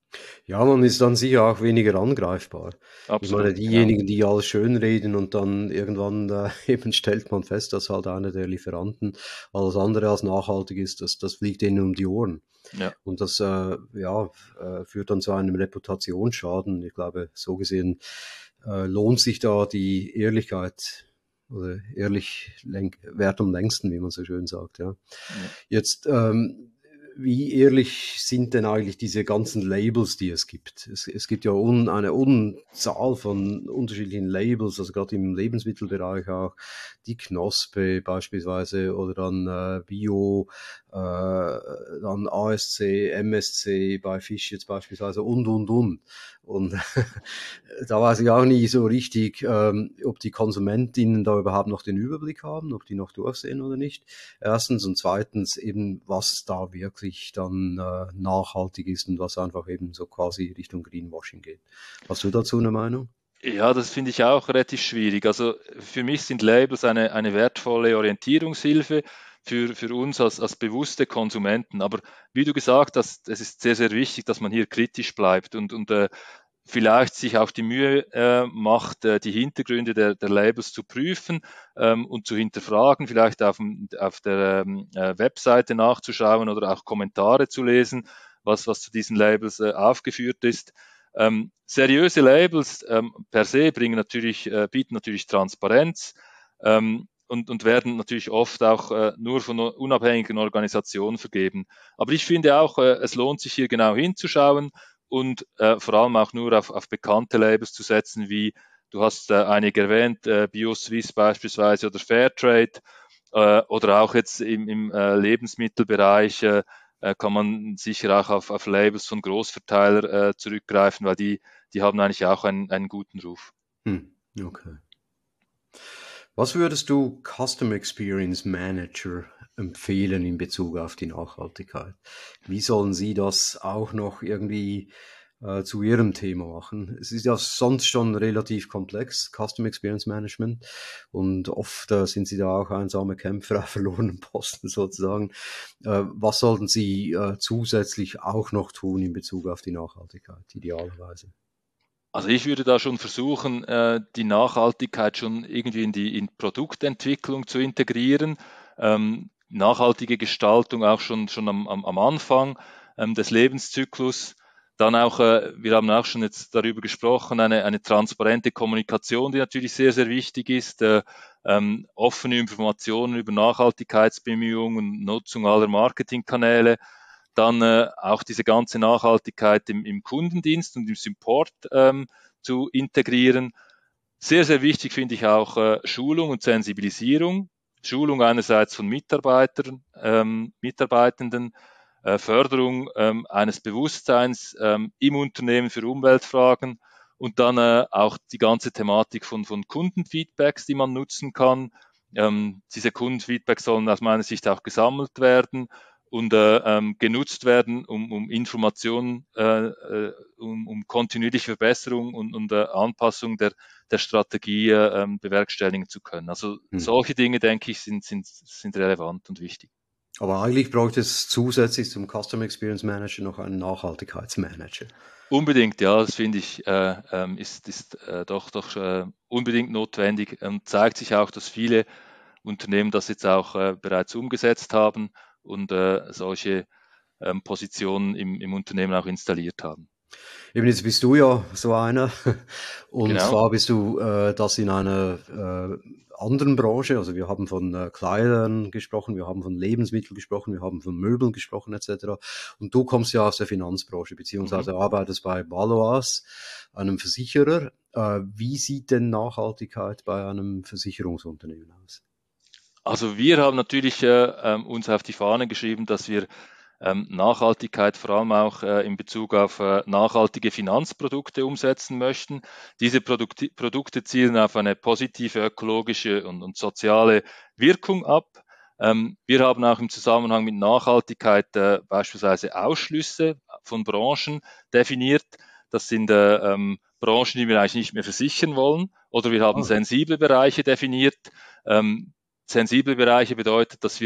Ja, man ist dann sicher auch weniger angreifbar. Ich meine, Absolut, genau. diejenigen, die alles schönreden und dann irgendwann äh, eben stellt man fest, dass halt einer der Lieferanten alles andere als nachhaltig ist, das, das fliegt ihnen um die Ohren. Ja. Und das äh, ja, äh, führt dann zu einem Reputationsschaden. Ich glaube, so gesehen äh, lohnt sich da die Ehrlichkeit oder ehrlich lenk, wert am längsten, wie man so schön sagt. Ja. Ja. Jetzt, ähm, wie ehrlich sind denn eigentlich diese ganzen Labels, die es gibt? Es, es gibt ja un, eine Unzahl von unterschiedlichen Labels, also gerade im Lebensmittelbereich auch, die Knospe beispielsweise oder dann äh, Bio, äh, dann A S C, M S C bei Fisch jetzt beispielsweise und, und, und. Und da weiß ich auch nie so richtig, ähm, ob die Konsumentinnen da überhaupt noch den Überblick haben, ob die noch durchsehen oder nicht. Erstens und zweitens eben, was da wirklich dann äh, nachhaltig ist und was einfach eben so quasi Richtung Greenwashing geht. Hast du dazu eine Meinung? Ja, das finde ich auch relativ schwierig. Also für mich sind Labels eine, eine wertvolle Orientierungshilfe für, für uns als, als bewusste Konsumenten. Aber wie du gesagt hast, es ist sehr, sehr wichtig, dass man hier kritisch bleibt und, und äh, vielleicht sich auch die Mühe äh, macht, äh, die Hintergründe der, der Labels zu prüfen ähm, und zu hinterfragen, vielleicht auf, dem- auf der ähm, äh, Webseite nachzuschauen oder auch Kommentare zu lesen, was, was zu diesen Labels äh, aufgeführt ist. Ähm, seriöse Labels ähm, per se bringen natürlich, äh, bieten natürlich Transparenz ähm, und, und werden natürlich oft auch äh, nur von unabhängigen Organisationen vergeben. Aber ich finde auch, äh, es lohnt sich hier genau hinzuschauen und äh, vor allem auch nur auf, auf bekannte Labels zu setzen, wie du hast äh, einige erwähnt, äh, BioSwiss beispielsweise oder Fairtrade äh, oder auch jetzt im, im äh, Lebensmittelbereich äh, äh, kann man sicher auch auf, auf Labels von Großverteiler äh, zurückgreifen, weil die, die haben eigentlich auch einen, einen guten Ruf. Hm, okay. Was würdest du Customer Experience Manager empfehlen in Bezug auf die Nachhaltigkeit? Wie sollen sie das auch noch irgendwie äh, zu ihrem Thema machen? Es ist ja sonst schon relativ komplex, Customer Experience Management, und oft äh, sind sie da auch einsame Kämpfer auf verlorenen Posten sozusagen. Äh, was sollten sie äh, zusätzlich auch noch tun in Bezug auf die Nachhaltigkeit, idealerweise? Also ich würde da schon versuchen, äh, die Nachhaltigkeit schon irgendwie in die in Produktentwicklung zu integrieren. Ähm, nachhaltige Gestaltung auch schon, schon am, am, am Anfang ähm, des Lebenszyklus. Dann auch, äh, wir haben auch schon jetzt darüber gesprochen, eine, eine transparente Kommunikation, die natürlich sehr, sehr wichtig ist. Äh, ähm, offene Informationen über Nachhaltigkeitsbemühungen, Nutzung aller Marketingkanäle. Dann äh, auch diese ganze Nachhaltigkeit im, im Kundendienst und im Support ähm, zu integrieren. Sehr, sehr wichtig finde ich auch äh, Schulung und Sensibilisierung. Schulung einerseits von Mitarbeitern, ähm, Mitarbeitenden, äh, Förderung ähm, eines Bewusstseins ähm, im Unternehmen für Umweltfragen und dann äh, auch die ganze Thematik von, von Kundenfeedbacks, die man nutzen kann. Ähm, diese Kundenfeedbacks sollen aus meiner Sicht auch gesammelt werden und äh, ähm, genutzt werden, um, um Informationen, äh, äh, um, um kontinuierliche Verbesserung und, und äh, Anpassung der, der Strategie äh, ähm, bewerkstelligen zu können. Also Hm. solche Dinge, denke ich, sind, sind, sind relevant und wichtig. Aber eigentlich braucht es zusätzlich zum Customer Experience Manager noch einen Nachhaltigkeitsmanager. Unbedingt, ja, das finde ich, äh, ähm, ist, ist äh, doch, doch äh, unbedingt notwendig und zeigt sich auch, dass viele Unternehmen das jetzt auch äh, bereits umgesetzt haben und äh, solche ähm, Positionen im, im Unternehmen auch installiert haben. Eben jetzt bist du ja so einer. Und Genau. zwar bist du äh, das in einer äh, anderen Branche. Also wir haben von äh, Kleidern gesprochen, wir haben von Lebensmitteln gesprochen, wir haben von Möbeln gesprochen et cetera. Und du kommst ja aus der Finanzbranche, Mhm. beziehungsweise arbeitest bei Balois, einem Versicherer. Äh, wie sieht denn Nachhaltigkeit bei einem Versicherungsunternehmen aus? Also wir haben natürlich äh, ähm, uns auf die Fahne geschrieben, dass wir ähm, Nachhaltigkeit vor allem auch äh, in Bezug auf äh, nachhaltige Finanzprodukte umsetzen möchten. Diese Produkte, Produkte zielen auf eine positive ökologische und, und soziale Wirkung ab. Ähm, wir haben auch im Zusammenhang mit Nachhaltigkeit äh, beispielsweise Ausschlüsse von Branchen definiert. Das sind äh, ähm, Branchen, die wir eigentlich nicht mehr versichern wollen. Oder wir haben Ah, sensible Bereiche definiert. Ähm, sensible Bereiche bedeutet, dass wir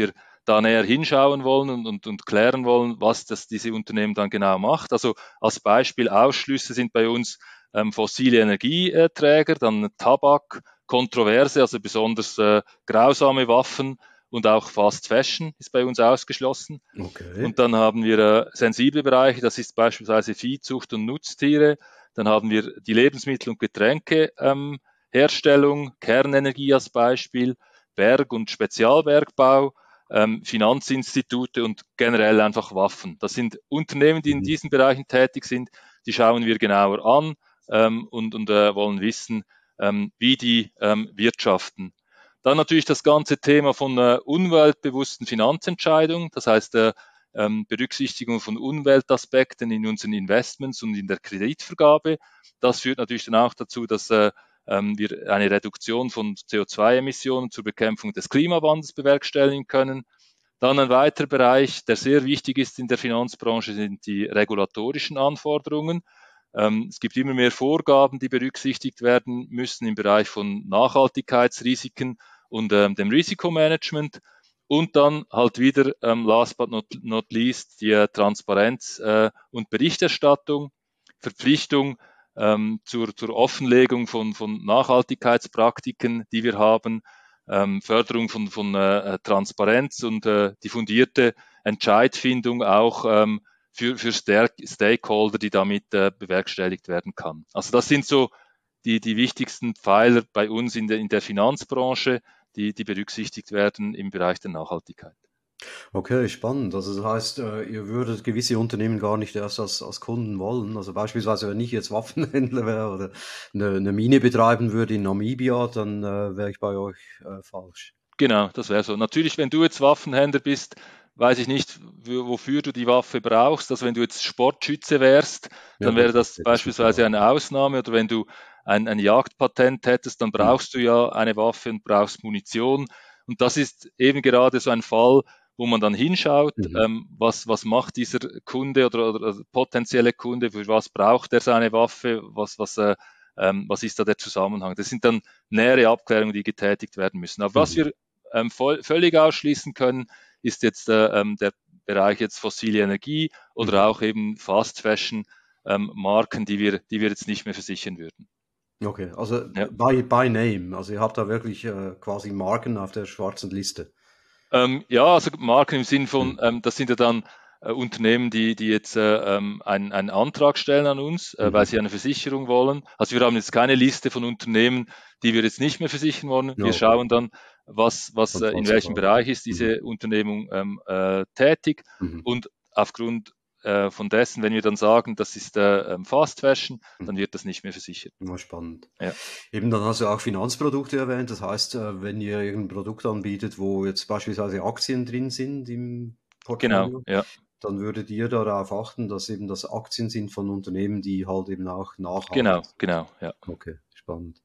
da näher hinschauen wollen und, und, und klären wollen, was das diese Unternehmen dann genau macht. Also als Beispiel Ausschlüsse sind bei uns ähm, fossile Energieträger, dann Tabak, Kontroverse, also besonders äh, grausame Waffen und auch Fast Fashion ist bei uns ausgeschlossen. Okay. Und dann haben wir äh, sensible Bereiche, das ist beispielsweise Viehzucht und Nutztiere. Dann haben wir die Lebensmittel- und Getränkeherstellung, ähm, Kernenergie als Beispiel, Berg- und Spezialbergbau, ähm, Finanzinstitute und generell einfach Waffen. Das sind Unternehmen, die in Mhm. diesen Bereichen tätig sind, die schauen wir genauer an ähm, und, und äh, wollen wissen, ähm, wie die ähm, wirtschaften. Dann natürlich das ganze Thema von äh, umweltbewussten Finanzentscheidungen, das heißt äh, ähm, Berücksichtigung von Umweltaspekten in unseren Investments und in der Kreditvergabe. Das führt natürlich dann auch dazu, dass äh, ähm, wir eine Reduktion von C O zwei Emissionen zur Bekämpfung des Klimawandels bewerkstelligen können. Dann ein weiterer Bereich, der sehr wichtig ist in der Finanzbranche, sind die regulatorischen Anforderungen. Ähm, es gibt immer mehr Vorgaben, die berücksichtigt werden müssen im Bereich von Nachhaltigkeitsrisiken und ähm, dem Risikomanagement. Und dann halt wieder, ähm, last but not, not least, die äh, Transparenz äh, und Berichterstattung, Verpflichtung ähm, zur, zur Offenlegung von, von Nachhaltigkeitspraktiken, die wir haben, ähm, Förderung von, von äh, Transparenz und äh, die fundierte Entscheidfindung auch ähm, für, für Stakeholder, die damit äh, bewerkstelligt werden kann. Also das sind so die, die wichtigsten Pfeiler bei uns in der, in der Finanzbranche, die, die berücksichtigt werden im Bereich der Nachhaltigkeit. Okay, spannend. Also das heißt, äh, ihr würdet gewisse Unternehmen gar nicht erst als, als Kunden wollen. Also beispielsweise, wenn ich jetzt Waffenhändler wäre oder eine, eine Mine betreiben würde in Namibia, dann äh, wäre ich bei euch äh, falsch. Genau, das wäre so. Natürlich, wenn du jetzt Waffenhändler bist, weiß ich nicht, wofür du die Waffe brauchst. Also wenn du jetzt Sportschütze wärst, Ja dann wäre gut, das das ist etwas beispielsweise speziell. eine Ausnahme. Oder wenn du ein, ein Jagdpatent hättest, dann Hm. brauchst du ja eine Waffe und brauchst Munition. Und das ist eben gerade so ein Fall, wo man dann hinschaut, Mhm. ähm, was, was macht dieser Kunde oder, oder, oder potenzielle Kunde, für was braucht er seine Waffe, was, was, äh, ähm, was ist da der Zusammenhang. Das sind dann nähere Abklärungen, die getätigt werden müssen. Aber was Mhm. wir ähm, voll, völlig ausschließen können, ist jetzt äh, ähm, der Bereich jetzt fossile Energie oder Mhm. auch eben Fast Fashion ähm, Marken, die wir, die wir jetzt nicht mehr versichern würden. Okay, also Ja. by, by name. Also ihr habt da wirklich äh, quasi Marken auf der schwarzen Liste. Ähm, ja, also Marken im Sinn Hm. von, ähm, das sind ja dann äh, Unternehmen, die, die jetzt äh, ähm, einen, einen Antrag stellen an uns, äh, weil Mhm. sie eine Versicherung wollen. Also wir haben jetzt keine Liste von Unternehmen, die wir jetzt nicht mehr versichern wollen. Ja, Wir okay. schauen dann, was, was Von äh, in Fall zu welchem Fall. Bereich ist Mhm. diese Unternehmung ähm, äh, tätig Mhm. und aufgrund äh, von dessen, wenn wir dann sagen, das ist äh, ähm, Fast Fashion, dann Mhm. wird das nicht mehr versichert. Ja, spannend. Ja, Eben, dann hast du auch Finanzprodukte erwähnt. Das heißt, äh, wenn ihr irgendein Produkt anbietet, wo jetzt beispielsweise Aktien drin sind im genau, Portfolio, ja, dann würdet ihr darauf achten, dass eben das Aktien sind von Unternehmen, die halt eben auch genau, nachhaltig sind. genau, ja. Okay, spannend.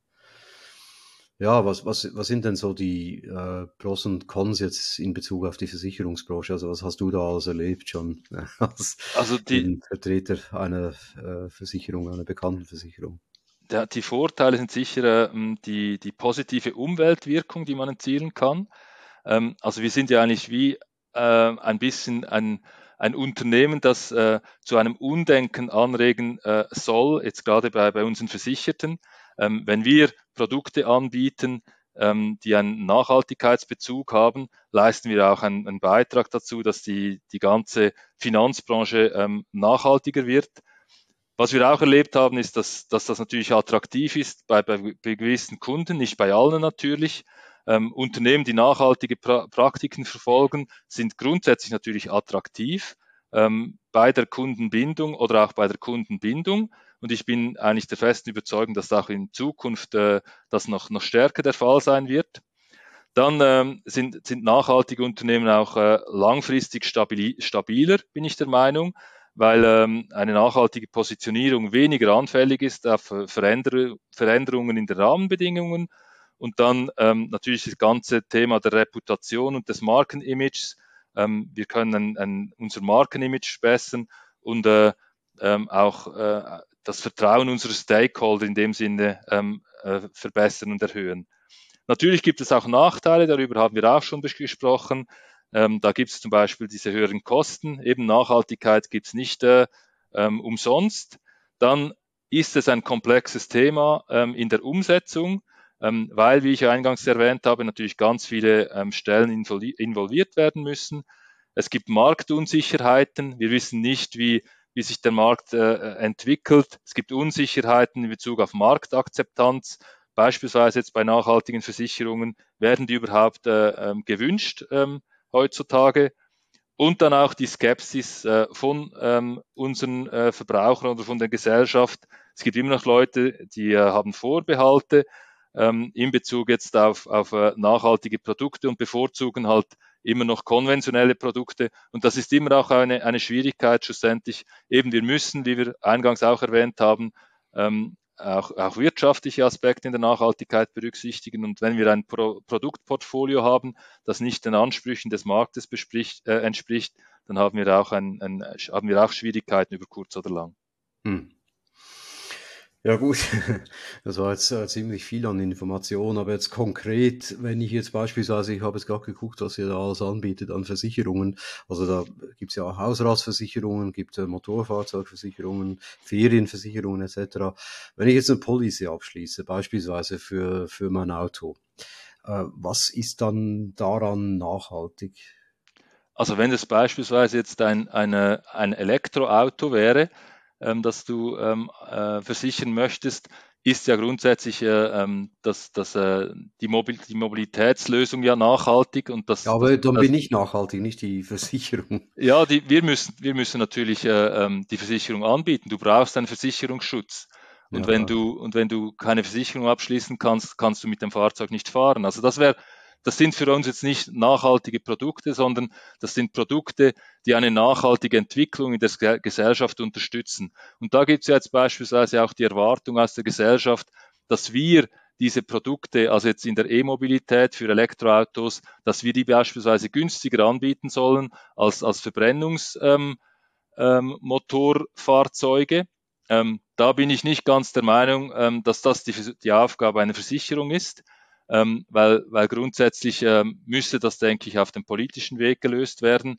Ja, was, was, was sind denn so die äh, Pros und Cons jetzt in Bezug auf die Versicherungsbranche? Also was hast du da alles erlebt schon als Also die, eben Vertreter einer äh, Versicherung, einer bekannten Versicherung? Der, die Vorteile sind sicher ähm, die, die positive Umweltwirkung, die man erzielen kann. Ähm, also wir sind ja eigentlich wie äh, ein bisschen ein, ein Unternehmen, das äh, zu einem Umdenken anregen äh, soll, jetzt gerade bei, bei unseren Versicherten. Ähm, wenn wir Produkte anbieten, ähm, die einen Nachhaltigkeitsbezug haben, leisten wir auch einen, einen Beitrag dazu, dass die, die ganze Finanzbranche ähm, nachhaltiger wird. Was wir auch erlebt haben, ist, dass, dass das natürlich attraktiv ist bei, bei, bei gewissen Kunden, nicht bei allen natürlich. Ähm, Unternehmen, die nachhaltige pra Praktiken verfolgen, sind grundsätzlich natürlich attraktiv ähm, bei der Kundenbindung oder auch bei der Kundenbindung. Und ich bin eigentlich der festen Überzeugung, dass auch in Zukunft äh, das noch, noch stärker der Fall sein wird. Dann ähm, sind, sind nachhaltige Unternehmen auch äh, langfristig stabil, stabiler, bin ich der Meinung, weil ähm, eine nachhaltige Positionierung weniger anfällig ist auf äh, Veränder Veränderungen in den Rahmenbedingungen. Und dann ähm, natürlich das ganze Thema der Reputation und des Markenimages. Ähm, wir können ein, ein, unser Markenimage bessern und äh, ähm, auch äh, das Vertrauen unserer Stakeholder in dem Sinne ähm, äh, verbessern und erhöhen. Natürlich gibt es auch Nachteile, darüber haben wir auch schon gesprochen. Ähm, da gibt es zum Beispiel diese höheren Kosten. Eben Nachhaltigkeit gibt es nicht äh, ähm, umsonst. Dann ist es ein komplexes Thema ähm, in der Umsetzung, ähm, weil, wie ich eingangs erwähnt habe, natürlich ganz viele ähm, Stellen involviert werden müssen. Es gibt Marktunsicherheiten. Wir wissen nicht, wie, wie sich der Markt äh, entwickelt. Es gibt Unsicherheiten in Bezug auf Marktakzeptanz. Beispielsweise jetzt bei nachhaltigen Versicherungen, werden die überhaupt äh, ähm, gewünscht ähm, heutzutage? Und dann auch die Skepsis äh, von ähm, unseren äh, Verbrauchern oder von der Gesellschaft. Es gibt immer noch Leute, die äh, haben Vorbehalte ähm, in Bezug jetzt auf, auf äh, nachhaltige Produkte und bevorzugen halt immer noch konventionelle Produkte. Und das ist immer auch eine, eine Schwierigkeit schlussendlich. Eben wir müssen, wie wir eingangs auch erwähnt haben, ähm, auch, auch wirtschaftliche Aspekte in der Nachhaltigkeit berücksichtigen. Und wenn wir ein Pro Produktportfolio haben, das nicht den Ansprüchen des Marktes bespricht, äh, entspricht, dann haben wir auch ein, ein, haben wir auch Schwierigkeiten über kurz oder lang. Hm. Ja gut, das war jetzt äh, ziemlich viel an Informationen, aber jetzt konkret, wenn ich jetzt beispielsweise, ich habe jetzt gerade geguckt, was ihr da alles anbietet an Versicherungen, also da gibt's ja auch Hausratsversicherungen, gibt äh, Motorfahrzeugversicherungen, Ferienversicherungen et cetera. Wenn ich jetzt eine Policy abschließe, beispielsweise für, für mein Auto, äh, was ist dann daran nachhaltig? Also wenn es beispielsweise jetzt ein, eine, ein Elektroauto wäre, ähm, das du ähm, äh, versichern möchtest, ist ja grundsätzlich äh, ähm, das, das, äh, die, Mobil die Mobilitätslösung ja nachhaltig und Ja, das, das, aber dann das bin ich nachhaltig, nicht die Versicherung. ja, die, wir müssen, wir müssen natürlich äh, ähm, die Versicherung anbieten. Du brauchst einen Versicherungsschutz. Und Ja, wenn klar. du, und wenn du keine Versicherung abschließen kannst, kannst du mit dem Fahrzeug nicht fahren. Also das wäre, das sind für uns jetzt nicht nachhaltige Produkte, sondern das sind Produkte, die eine nachhaltige Entwicklung in der Gesellschaft unterstützen. Und da gibt es ja jetzt beispielsweise auch die Erwartung aus der Gesellschaft, dass wir diese Produkte, also jetzt in der E-Mobilität für Elektroautos, dass wir die beispielsweise günstiger anbieten sollen als, als Verbrennungsmotorfahrzeuge. Ähm, ähm, Motorfahrzeuge. Ähm, da bin ich nicht ganz der Meinung, ähm, dass das die, die Aufgabe einer Versicherung ist, ähm, weil, weil grundsätzlich ähm, müsste das, denke ich, auf dem politischen Weg gelöst werden.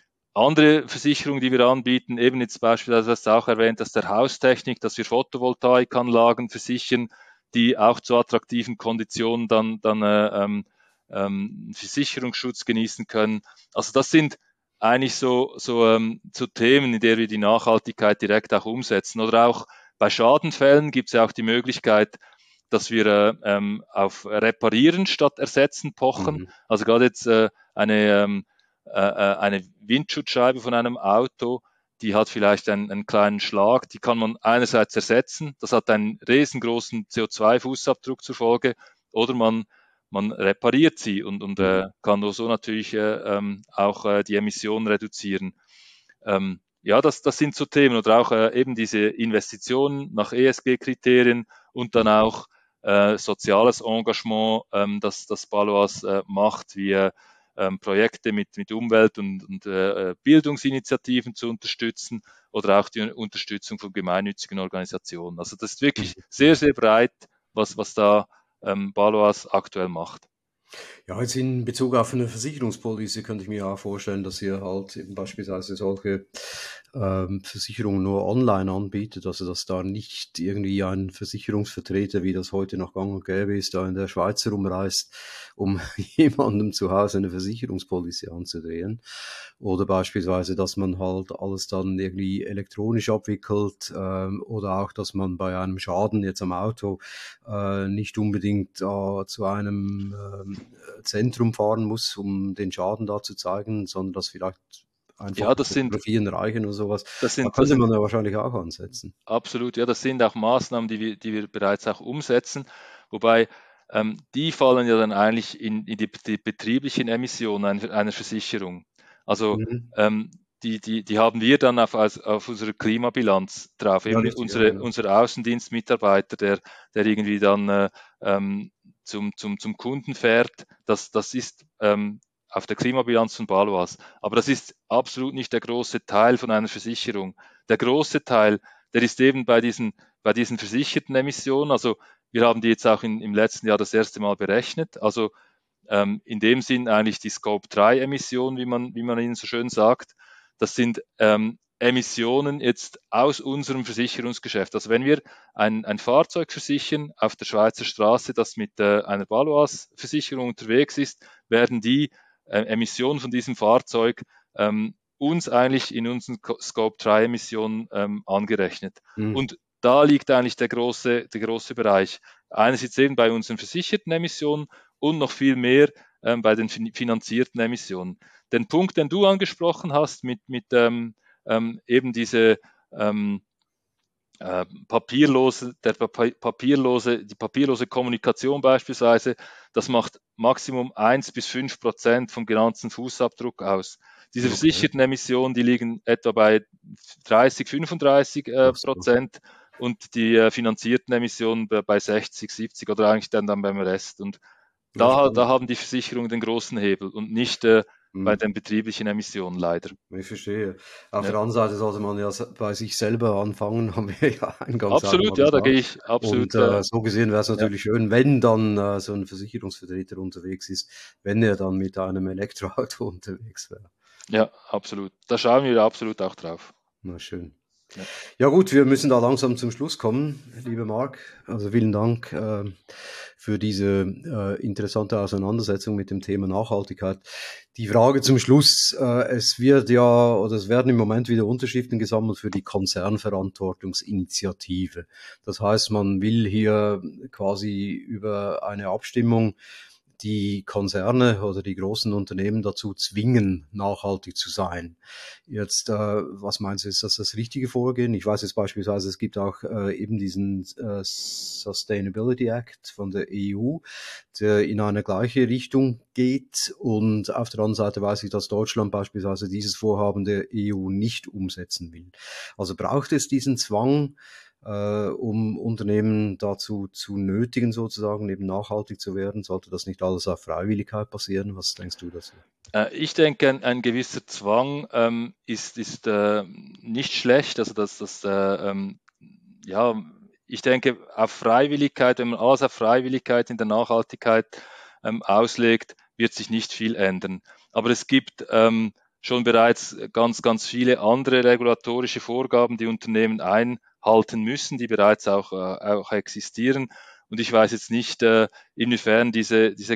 Andere Versicherungen, die wir anbieten, eben jetzt beispielsweise, hast du auch erwähnt, dass der Haustechnik, dass wir Photovoltaikanlagen versichern, die auch zu attraktiven Konditionen dann, dann äh, ähm, ähm, Versicherungsschutz genießen können. Also das sind eigentlich so, so, ähm, so Themen, in der wir die Nachhaltigkeit direkt auch umsetzen. Oder auch bei Schadenfällen gibt es ja auch die Möglichkeit, dass wir äh, ähm, auf Reparieren statt Ersetzen pochen. Mhm. Also gerade jetzt äh, eine, ähm, äh, äh, eine Windschutzscheibe von einem Auto, die hat vielleicht einen, einen kleinen Schlag, die kann man einerseits ersetzen, das hat einen riesengroßen C O zwei Fußabdruck zur Folge, oder man, man repariert sie und, und Mhm. äh, kann nur so natürlich äh, ähm, auch äh, die Emissionen reduzieren. Ähm, ja, das, das sind so Themen oder auch äh, eben diese Investitionen nach E S G-Kriterien und dann Mhm. auch äh, soziales Engagement, ähm, das, das Balois äh, macht, wie äh, ähm, Projekte mit, mit Umwelt- und, und äh, Bildungsinitiativen zu unterstützen oder auch die Unterstützung von gemeinnützigen Organisationen. Also das ist wirklich Mhm. sehr, Mhm. sehr breit, was, was da ähm, Balois aktuell macht. Ja, jetzt in Bezug auf eine Versicherungspolice könnte ich mir auch vorstellen, dass ihr halt eben beispielsweise solche ähm, Versicherungen nur online anbietet, also dass da nicht irgendwie ein Versicherungsvertreter, wie das heute noch gang und gäbe ist, da in der Schweiz rumreist, um jemandem zu Hause eine Versicherungspolice anzudrehen. Oder beispielsweise, dass man halt alles dann irgendwie elektronisch abwickelt, ähm, oder auch, dass man bei einem Schaden jetzt am Auto äh, nicht unbedingt äh, zu einem ähm, Zentrum fahren muss, um den Schaden da zu zeigen, sondern dass vielleicht Ja, einfache das sind, Fotografien reichen oder sowas. das Da sind, das könnte sind man ja wahrscheinlich auch ansetzen. absolut, ja, das sind auch Maßnahmen, die wir, die wir bereits auch umsetzen, wobei ähm, die fallen ja dann eigentlich in, in die, die betrieblichen Emissionen einer, einer Versicherung. Also Mhm. ähm, die, die, die haben wir dann auf, als- auf unsere Klimabilanz drauf. Ja, Eben richtig, ja, unsere, genau. unser Außendienstmitarbeiter, der, der irgendwie dann äh, ähm, zum, zum, zum Kunden fährt, das, das ist ähm, auf der Klimabilanz von Balois. Aber das ist absolut nicht der große Teil von einer Versicherung. Der große Teil, der ist eben bei diesen, bei diesen versicherten Emissionen. Also wir haben die jetzt auch in, im letzten Jahr das erste Mal berechnet. Also ähm, in dem Sinn eigentlich die Scope drei Emissionen, wie man, wie man ihnen so schön sagt. Das sind ähm, Emissionen jetzt aus unserem Versicherungsgeschäft. Also wenn wir ein, ein Fahrzeug versichern auf der Schweizer Straße, das mit äh, einer Baloise-Versicherung unterwegs ist, werden die äh, Emissionen von diesem Fahrzeug ähm, uns eigentlich in unseren Scope drei Emissionen ähm, angerechnet. Mhm. Und da liegt eigentlich der große, der große Bereich. Einerseits eben bei unseren versicherten Emissionen und noch viel mehr ähm, bei den finanzierten Emissionen. Den Punkt, den du angesprochen hast mit, mit ähm, ähm, eben diese ähm, äh, papierlose, der papierlose, die papierlose Kommunikation beispielsweise, das macht Maximum eins bis fünf Prozent vom genannten Fußabdruck aus. Diese Okay. versicherten Emissionen, die liegen etwa bei dreißig, fünfunddreißig äh, Prozent und die äh, finanzierten Emissionen bei sechzig, siebzig oder eigentlich dann, dann beim Rest. Und da, da haben die Versicherungen den großen Hebel und nicht äh, bei den betrieblichen Emissionen leider. Ich verstehe. Auf Ja. der anderen Seite sollte man ja bei sich selber anfangen, haben wir ja eingangs Absolut, ja, da gehe ich absolut. Und äh, so gesehen wäre es natürlich ja. schön, wenn dann äh, so ein Versicherungsvertreter unterwegs ist, wenn er dann mit einem Elektroauto unterwegs wäre. Ja, absolut. Da schauen wir absolut auch drauf. Na schön. Ja. Ja gut, wir müssen da langsam zum Schluss kommen, lieber Marc. Also vielen Dank äh, für diese äh, interessante Auseinandersetzung mit dem Thema Nachhaltigkeit. Die Frage zum Schluss, äh, es wird ja, oder es werden im Moment wieder Unterschriften gesammelt für die Konzernverantwortungsinitiative. Das heißt, man will hier quasi über eine Abstimmung die Konzerne oder die großen Unternehmen dazu zwingen, nachhaltig zu sein. Jetzt, äh, was meinst du, ist das das richtige Vorgehen? Ich weiß jetzt beispielsweise, es gibt auch äh, eben diesen äh, Sustainability Act von der E U, der in eine gleiche Richtung geht. Und auf der anderen Seite weiß ich, dass Deutschland beispielsweise dieses Vorhaben der E U nicht umsetzen will. Also braucht es diesen Zwang, Uh, um Unternehmen dazu zu nötigen, sozusagen eben nachhaltig zu werden? Sollte das nicht alles auf Freiwilligkeit basieren? Was denkst du dazu? Äh, ich denke, ein, ein gewisser Zwang ähm, ist, ist äh, nicht schlecht. Also das, das äh, ähm, ja, ich denke, auf Freiwilligkeit, wenn man alles auf Freiwilligkeit in der Nachhaltigkeit ähm, auslegt, wird sich nicht viel ändern. Aber es gibt ähm, schon bereits ganz, ganz viele andere regulatorische Vorgaben, die Unternehmen einhalten müssen, die bereits auch, äh, auch existieren. Und ich weiß jetzt nicht, äh, inwiefern diese, diese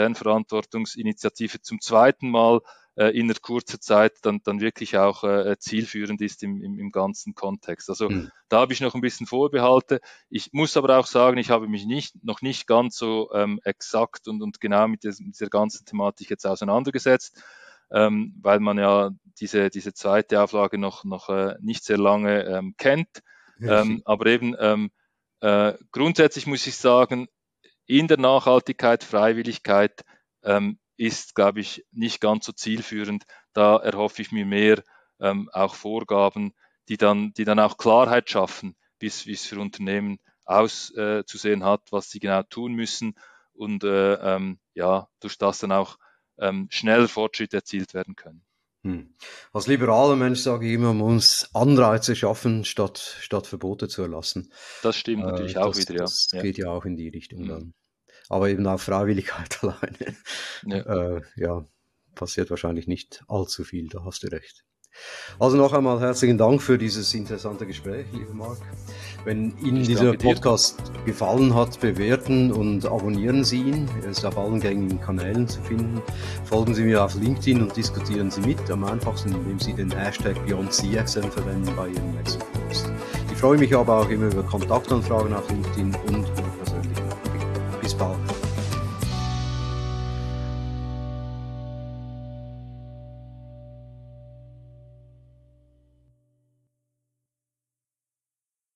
Konzernverantwortungsinitiative zum zweiten Mal äh, in einer kurzen Zeit dann, dann wirklich auch äh, zielführend ist im, im, im ganzen Kontext. Also hm. da habe ich noch ein bisschen Vorbehalte. Ich muss aber auch sagen, ich habe mich nicht, noch nicht ganz so ähm, exakt und, und genau mit, des, mit dieser ganzen Thematik jetzt auseinandergesetzt. Ähm, weil man ja diese, diese zweite Auflage noch, noch äh, nicht sehr lange ähm, kennt. Ähm, aber eben ähm, äh, grundsätzlich muss ich sagen, in der Nachhaltigkeit, Freiwilligkeit ähm, ist, glaube ich, nicht ganz so zielführend. Da erhoffe ich mir mehr ähm, auch Vorgaben, die dann, die dann auch Klarheit schaffen, wie es für Unternehmen auszusehen äh, hat, was sie genau tun müssen und äh, ähm, ja, durch das dann auch Ähm, schnell Fortschritte erzielt werden können. Hm. Als liberaler Mensch sage ich immer, man muss Anreize schaffen, statt, statt Verbote zu erlassen. Das stimmt äh, natürlich auch das, wieder, ja. Das ja. geht ja auch in die Richtung mhm. dann. Aber eben auf Freiwilligkeit alleine. Ja. Äh, ja, passiert wahrscheinlich nicht allzu viel, da hast du recht. Also noch einmal herzlichen Dank für dieses interessante Gespräch, lieber Marc. Wenn Ihnen ich dieser Podcast dir. gefallen hat, bewerten und abonnieren Sie ihn. Er ist auf allen gängigen Kanälen zu finden. Folgen Sie mir auf LinkedIn und diskutieren Sie mit. Am einfachsten, indem Sie den Hashtag BeyondCXM verwenden bei Ihrem nächsten Post. Ich freue mich aber auch immer über Kontaktanfragen auf LinkedIn und